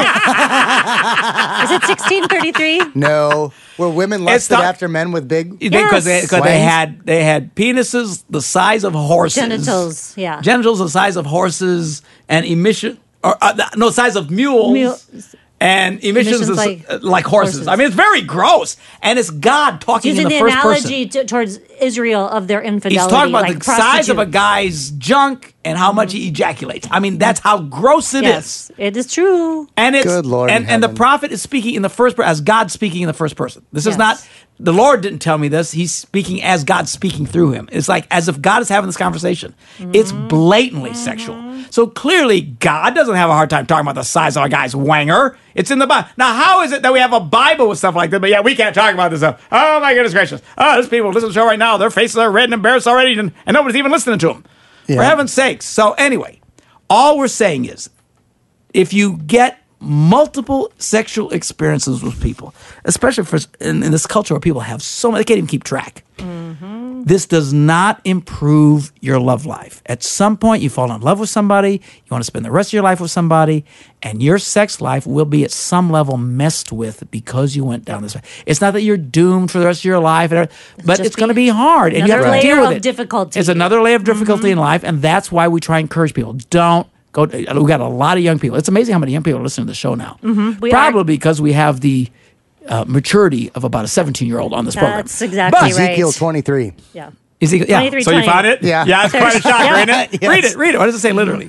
Is it sixteen thirty-three? No, were women It's lusted not- after men with big? Because they, Yes. 'cause they Wangs? had they had penises the size of horses, Genitals, yeah. genitals the size of horses, and emission or uh, th- no size of mules, Mule- and emissions, Emissions is, like uh, like horses. horses. I mean, it's very gross, and it's God talking Using in the, the first analogy person. to, towards Israel of their infidelity. He's talking about like the size of a prostitute. guy's junk and how much he ejaculates. I mean, that's how gross it is. Yes, it is true. And it's Good Lord in and, and the heaven. prophet is speaking in the first person as God speaking in the first person. This is Yes. not the Lord didn't tell me this. He's speaking as God speaking through him. It's like as if God is having this conversation. It's blatantly sexual. So clearly God doesn't have a hard time talking about the size of a guy's wanger. It's in the Bible. Now, how is it that we have a Bible with stuff like that? But yeah, we can't talk about this stuff. Oh my goodness gracious. Oh, there's people listen to the show right now. Their faces are red and embarrassed already, and, and nobody's even listening to them. Yeah. For heaven's sakes. So anyway, all we're saying is if you get multiple sexual experiences with people, especially for in, in this culture where people have so many, they can't even keep track. This does not improve your love life. At some point, you fall in love with somebody, you want to spend the rest of your life with somebody, and your sex life will be at some level messed with because you went down this way. It's not that you're doomed for the rest of your life, but just it's going to be be hard, and you have another to deal layer with of it. difficulty. It's another layer of difficulty in life, and that's why we try and encourage people. Don't go. We got a lot of young people. It's amazing how many young people are listening to the show now. We Probably are. because we have the uh, maturity of about a seventeen-year-old on this program. That's exactly But- right. Ezekiel twenty-three. Yeah. Ezekiel, yeah. twenty-three So you twenty. found it? Yeah. Yeah, it's quite a shocker, Yeah. isn't it? Yes. Read it, read it. What does it say literally?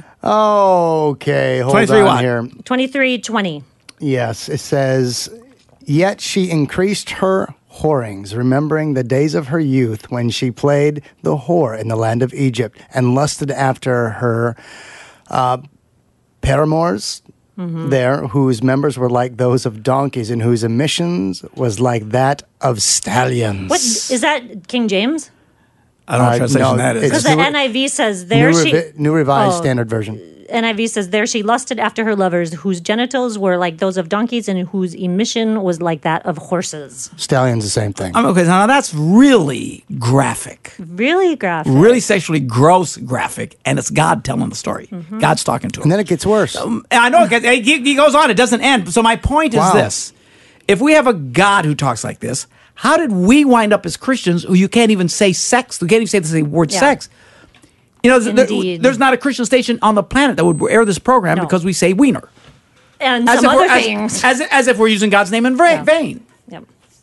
Okay, hold twenty-three on what? here. twenty-three twenty. Yes, it says, yet she increased her whorings, remembering the days of her youth when she played the whore in the land of Egypt and lusted after her uh, paramours there, whose members were like those of donkeys and whose emissions was like that of stallions. What is that? King James? I don't know what Uh, translation no, that is. it's- Because the New- N I V says there New, she Revi- New Revised Oh. Standard Version. N I V says there she lusted after her lovers, whose genitals were like those of donkeys and whose emission was like that of horses. Stallions, the same thing. I'm okay, now that's really graphic. Really graphic. Really sexually gross graphic, and it's God telling the story. Mm-hmm. God's talking to him. And then it gets worse. And I know, 'cause he, he goes on, it doesn't end. So my point is Wow. this. If we have a God who talks like this, how did we wind up as Christians who you can't even say sex, you can't even say the word Yeah. sex? You know, th- Indeed. there's not a Christian station on the planet that would air this program No. because we say wiener. And As some if, we're, other as, things. as, as if we're using God's name in va- Yeah. vain. Yep.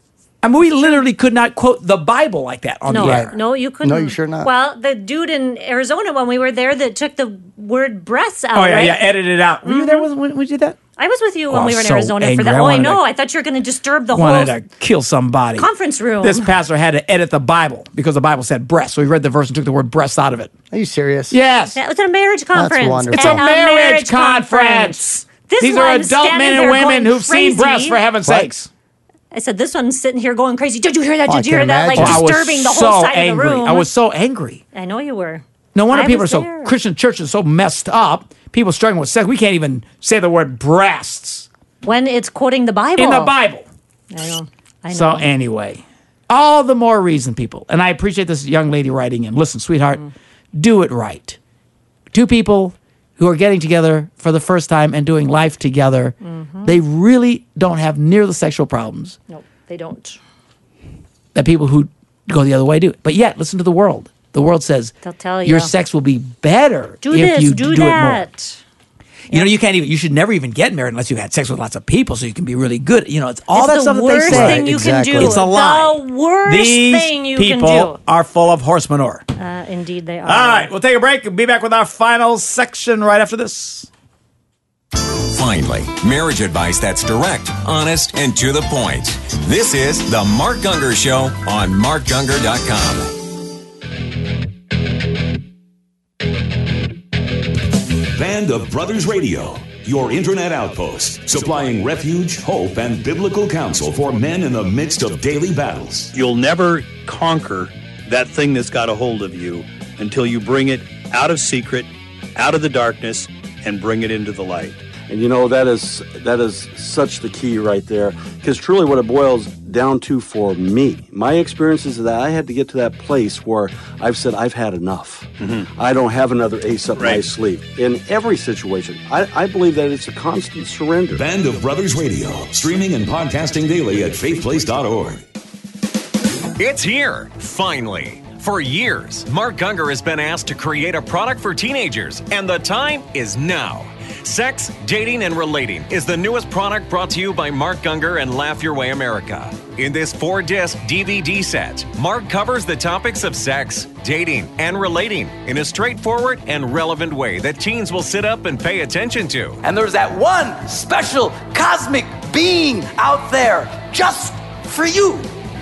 I mean, we literally could not quote the Bible like that on No, the air. no, you couldn't. No, you sure not. Well, the dude in Arizona when we were there that took the word breasts out. Oh, yeah, right? yeah, edit it out. Were you there when, when we did that? I was with you when Oh, we were in so Arizona for angry. that. I Oh, I wanted know. to- I thought you were going to disturb the Wanted whole to kill somebody. conference room. This pastor had to edit the Bible because the Bible said breast. So he read the verse and took the word breast out of it. Are you serious? Yes. That was a marriage conference. wonderful. It's a At marriage conference. This These are one's adult standing men there and women going who've crazy. seen breasts, for heaven's What? sakes. I said, this one's sitting here going crazy. Did you hear that? Oh, I Did you hear can that? Like imagine. I was disturbing the so whole side angry. of the room. I was so angry. I know you were. No wonder I people are was so there. Christian churches so messed up. People struggling with sex. We can't even say the word breasts When it's quoting the Bible. in the Bible. I know. I know. So anyway, all the more reason, people, and I appreciate this young lady writing in. Listen, sweetheart, Mm. do it right. Two people who are getting together for the first time and doing life together, Mm-hmm. they really don't have near the sexual problems No, they don't. that people who go the other way do. But yet, listen to the world. The world says They'll tell your you. sex will be better Do if this, you do, do it more. that. You know, you can't even. You should never even get married unless you've had sex with lots of people, so you can be really good. You know, it's all It's that the stuff that worst they say. thing you Exactly. can do. It's a lie. The worst These thing you people can do. are full of horse manure. Uh, indeed, they are. All right, we'll take a break and be back with our final section right after this. Finally, marriage advice that's direct, honest, and to the point. This is The Mark Gungor Show on mark gungor dot com. Band of Brothers Radio, your internet outpost, supplying refuge, hope, and biblical counsel for men in the midst of daily battles. You'll never conquer that thing that's got a hold of you until you bring it out of secret, out of the darkness, and bring it into the light. And you know, that is that is such the key right there. Because truly what it boils down to for me, my experience is that I had to get to that place where I've said, I've had enough. Mm-hmm. I don't have another ace up Right. my sleeve. In every situation, I, I believe that it's a constant surrender. Band of Brothers Radio, streaming and podcasting daily at faith place dot org. It's here, finally. For years, Mark Gungor has been asked to create a product for teenagers, and the time is now. Sex, Dating, and Relating is the newest product brought to you by Mark Gungor and Laugh Your Way America. In this four-disc D V D set, Mark covers the topics of sex, dating, and relating in a straightforward and relevant way that teens will sit up and pay attention to. And there's that one special cosmic being out there just for you.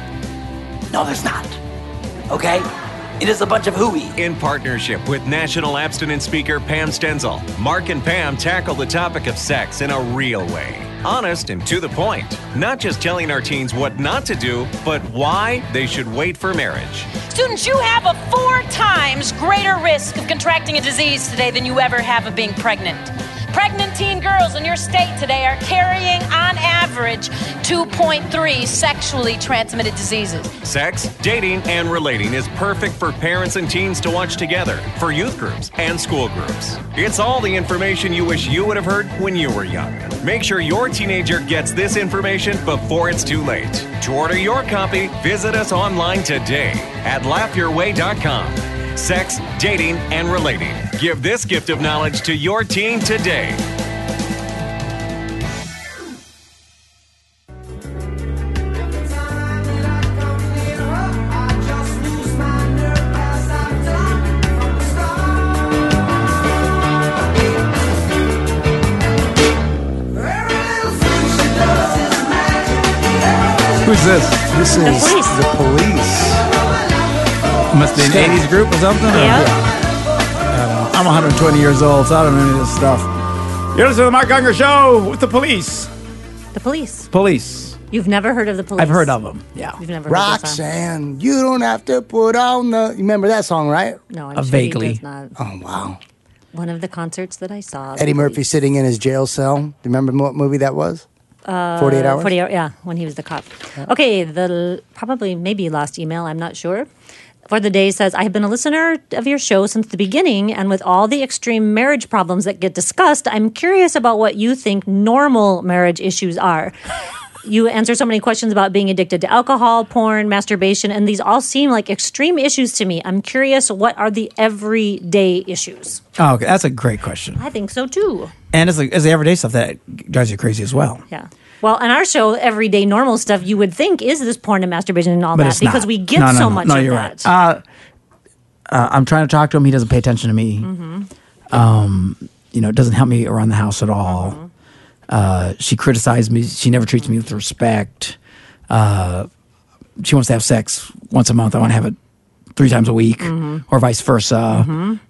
No, there's not. Okay? It is a bunch of hooey. In partnership with national abstinence speaker Pam Stenzel, Mark and Pam tackle the topic of sex in a real way. Honest and to the point. Not just telling our teens what not to do, but why they should wait for marriage. Students, you have a four times greater risk of contracting a disease today than you ever have of being pregnant. Pregnant teen girls in your state today are carrying, on average, two point three sexually transmitted diseases. Sex, dating, and relating is perfect for parents and teens to watch together, for youth groups and school groups. It's all the information you wish you would have heard when you were young. Make sure your teenager gets this information before it's too late. To order your copy, visit us online today at laugh your way dot com. Sex, dating, and relating. Give this gift of knowledge to your teen today. Who's this? This The is Police. the police. Must be an eighties group or something? or- Yeah. I don't know. I'm one hundred twenty years old, so I don't know any of this stuff. You're listening to the Mark Gungor Show with the police. The police. Police. You've never heard of the police? I've heard of them. Yeah. You've never heard of this song? Roxanne, you don't have to put on the. You remember that song, right? No, I'm Uh, sure vaguely. he does not. Oh, wow. One of the concerts that I saw. Eddie Murphy sitting in his jail cell. Do you remember what movie that was? Uh, forty-eight hours? forty hours, yeah, when he was the cop. Okay, the l- probably maybe last email, I'm not sure. For the day says, I have been a listener of your show since the beginning, and with all the extreme marriage problems that get discussed, I'm curious about what you think normal marriage issues are. You answer so many questions about being addicted to alcohol, porn, masturbation, and these all seem like extreme issues to me. I'm curious, what are the everyday issues? Oh, okay. That's a great question. I think so too. And it's, like, it's the everyday stuff that drives you crazy as well. Yeah. Well, on our show, everyday normal stuff, you would think is this porn and masturbation and all But that it's because not. we get No, no, so no. much No, of you're that. right. Uh, uh, I'm trying to talk to him. He doesn't pay attention to me. Mm-hmm. Um, you know, it doesn't help me around the house at all. Mm-hmm. Uh, she criticizes me. She never treats me with respect. Uh, she wants to have sex once a month. I want to have it three times a week, Mm-hmm. or vice versa.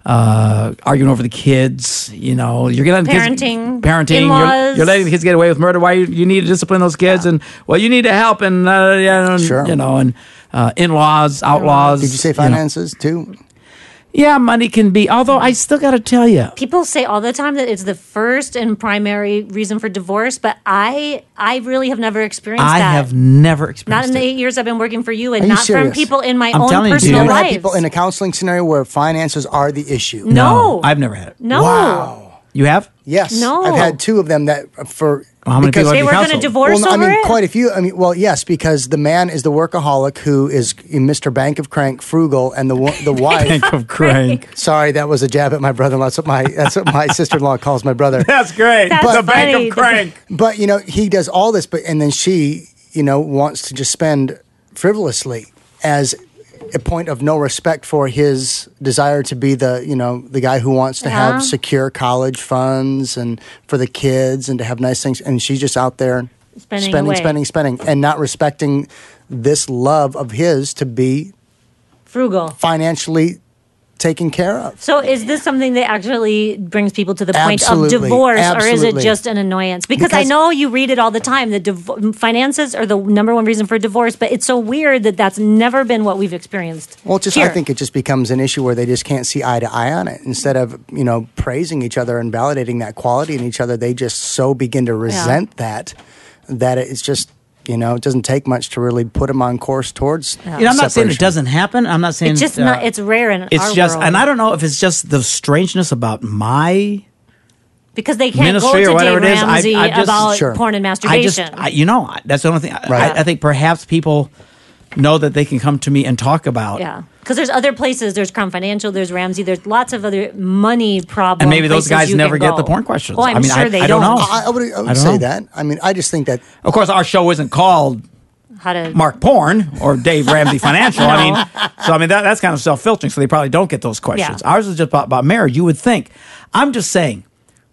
Uh, arguing over the kids. You know, you're getting Parenting, kids, parenting. You're, in-laws. you're letting the kids get away with murder. Why you, you need to discipline those kids? And well, you need to help. And uh, yeah, and, Sure. you know, and uh, in-laws, outlaws. Did you say know. finances too? Yeah, money can be. Although I still got to tell you, People say all the time that it's the first and primary reason for divorce, but I I really have never experienced I that. have never Not experienced in the it. eight years I've been working for you, and Are you not serious? from people in my I'm own telling you, personal You never had lives. people in a counseling scenario where finances are the issue. No. I've never had it. No. Wow. You have? Yes. No. I've had two of them that for. Well, how many because- people have They you were going to counseled? divorce well, I over mean, it? quite a few. I mean, well, yes, because the man is the workaholic who is Mister Bank of Crank, frugal, and the wo- the wife. Bank of Crank. Sorry, that was a jab at my brother-in-law. That's what my that's what my sister-in-law calls my brother. That's great. That's the funny. Bank of Crank. But you know, he does all this, but and then she, you know, wants to just spend frivolously as a point of no respect for his desire to be the, you know, the guy who wants to Yeah. have secure college funds and for the kids and to have nice things, and she's just out there Spending spending, away. spending, spending, and not respecting this love of his to be Frugal. financially taken care of. So is this something that actually brings people to the point Absolutely. of divorce, or is it Absolutely. just an annoyance? Because, I Because- know you read it all the time that div- finances are the number one reason for divorce, but it's so weird that that's never been what we've experienced. Well, it's just here. I think it just becomes an issue where they just can't see eye to eye on it. Instead of you know praising each other and validating that quality in each other, they just so begin to resent that that it's just you know it doesn't take much to really put them on course towards. Yeah. You know, I'm not saying it separation. doesn't happen. I'm not saying It's just uh, not. It's rare in It's our just, world. and I don't know if it's just the strangeness about my because they can't go ministry to or whatever Dave it is. I- Ramsey I just- about Sure. porn and I masturbation. just, I, you know, I- that's the only thing. I- Right. I, I think perhaps people know that they can come to me and talk about. yeah, because there's other places. There's Crown Financial. There's Ramsey. There's lots of other money problem. And maybe those places guys you never can get the go. porn questions. Oh, I'm I mean, sure I- they I don't know. I, I would, I would I don't say know. that. I mean, I just think that Of course, our show isn't called How to Mark Porn or Dave Ramsey Financial. I mean, so I mean that that's kind of self-filtering. So they probably don't get those questions. Yeah. Ours is just about, about marriage. You would think. I'm just saying.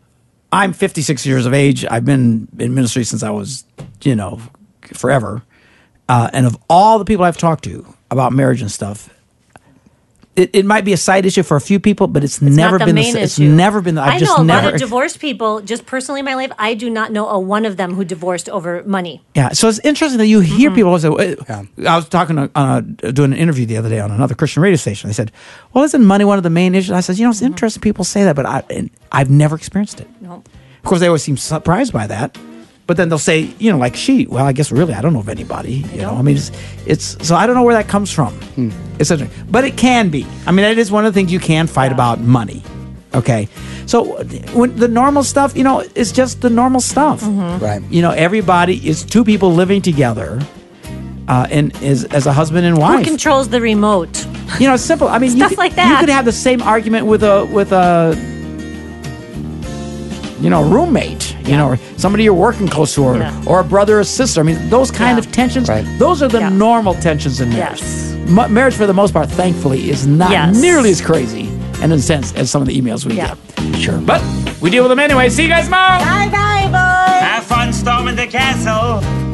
I'm fifty-six years of age. I've been in ministry since I was, you know, forever. Uh, and of all the people I've talked to about marriage and stuff, it, it might be a side issue for a few people, but it's, It's never not the been. main the, it's issue. never been. The, I've I just know a never. lot of divorced people. Just personally in my life, I do not know a one of them who divorced over money. Yeah, so it's interesting that you hear Mm-hmm. people say, uh, I was talking to, uh, doing an interview the other day on another Christian radio station. They said, well, isn't money one of the main issues? I said, you know, it's Mm-hmm. interesting people say that, but I, and I've never experienced it. No. Of course, they always seem surprised by that. But then they'll say, you know, like she, well, I guess really, I don't know of anybody. You know, I mean, it's, it's, so I don't know where that comes from. Hmm. It's interesting. But it can be. I mean, it is one of the things you can fight about money. Okay. So when the normal stuff, you know, it's just the normal stuff. Mm-hmm. right. You know, everybody is two people living together, uh, and is as a husband and Who wife. controls the remote? You know, it's simple. I mean, you Stuff could, like that. You could have the same argument with a with a you know roommate. You know, or somebody you're working close to, or, Yeah. or a brother or sister. I mean, those kind Yeah. of tensions. Right. Those are the Yeah. normal tensions in marriage. Yes. Ma- marriage, for the most part, thankfully, is not Yes. nearly as crazy and intense as some of the emails we Yeah. get. Sure, but we deal with them anyway. See you guys tomorrow. Bye bye, boys. Have fun storming the castle.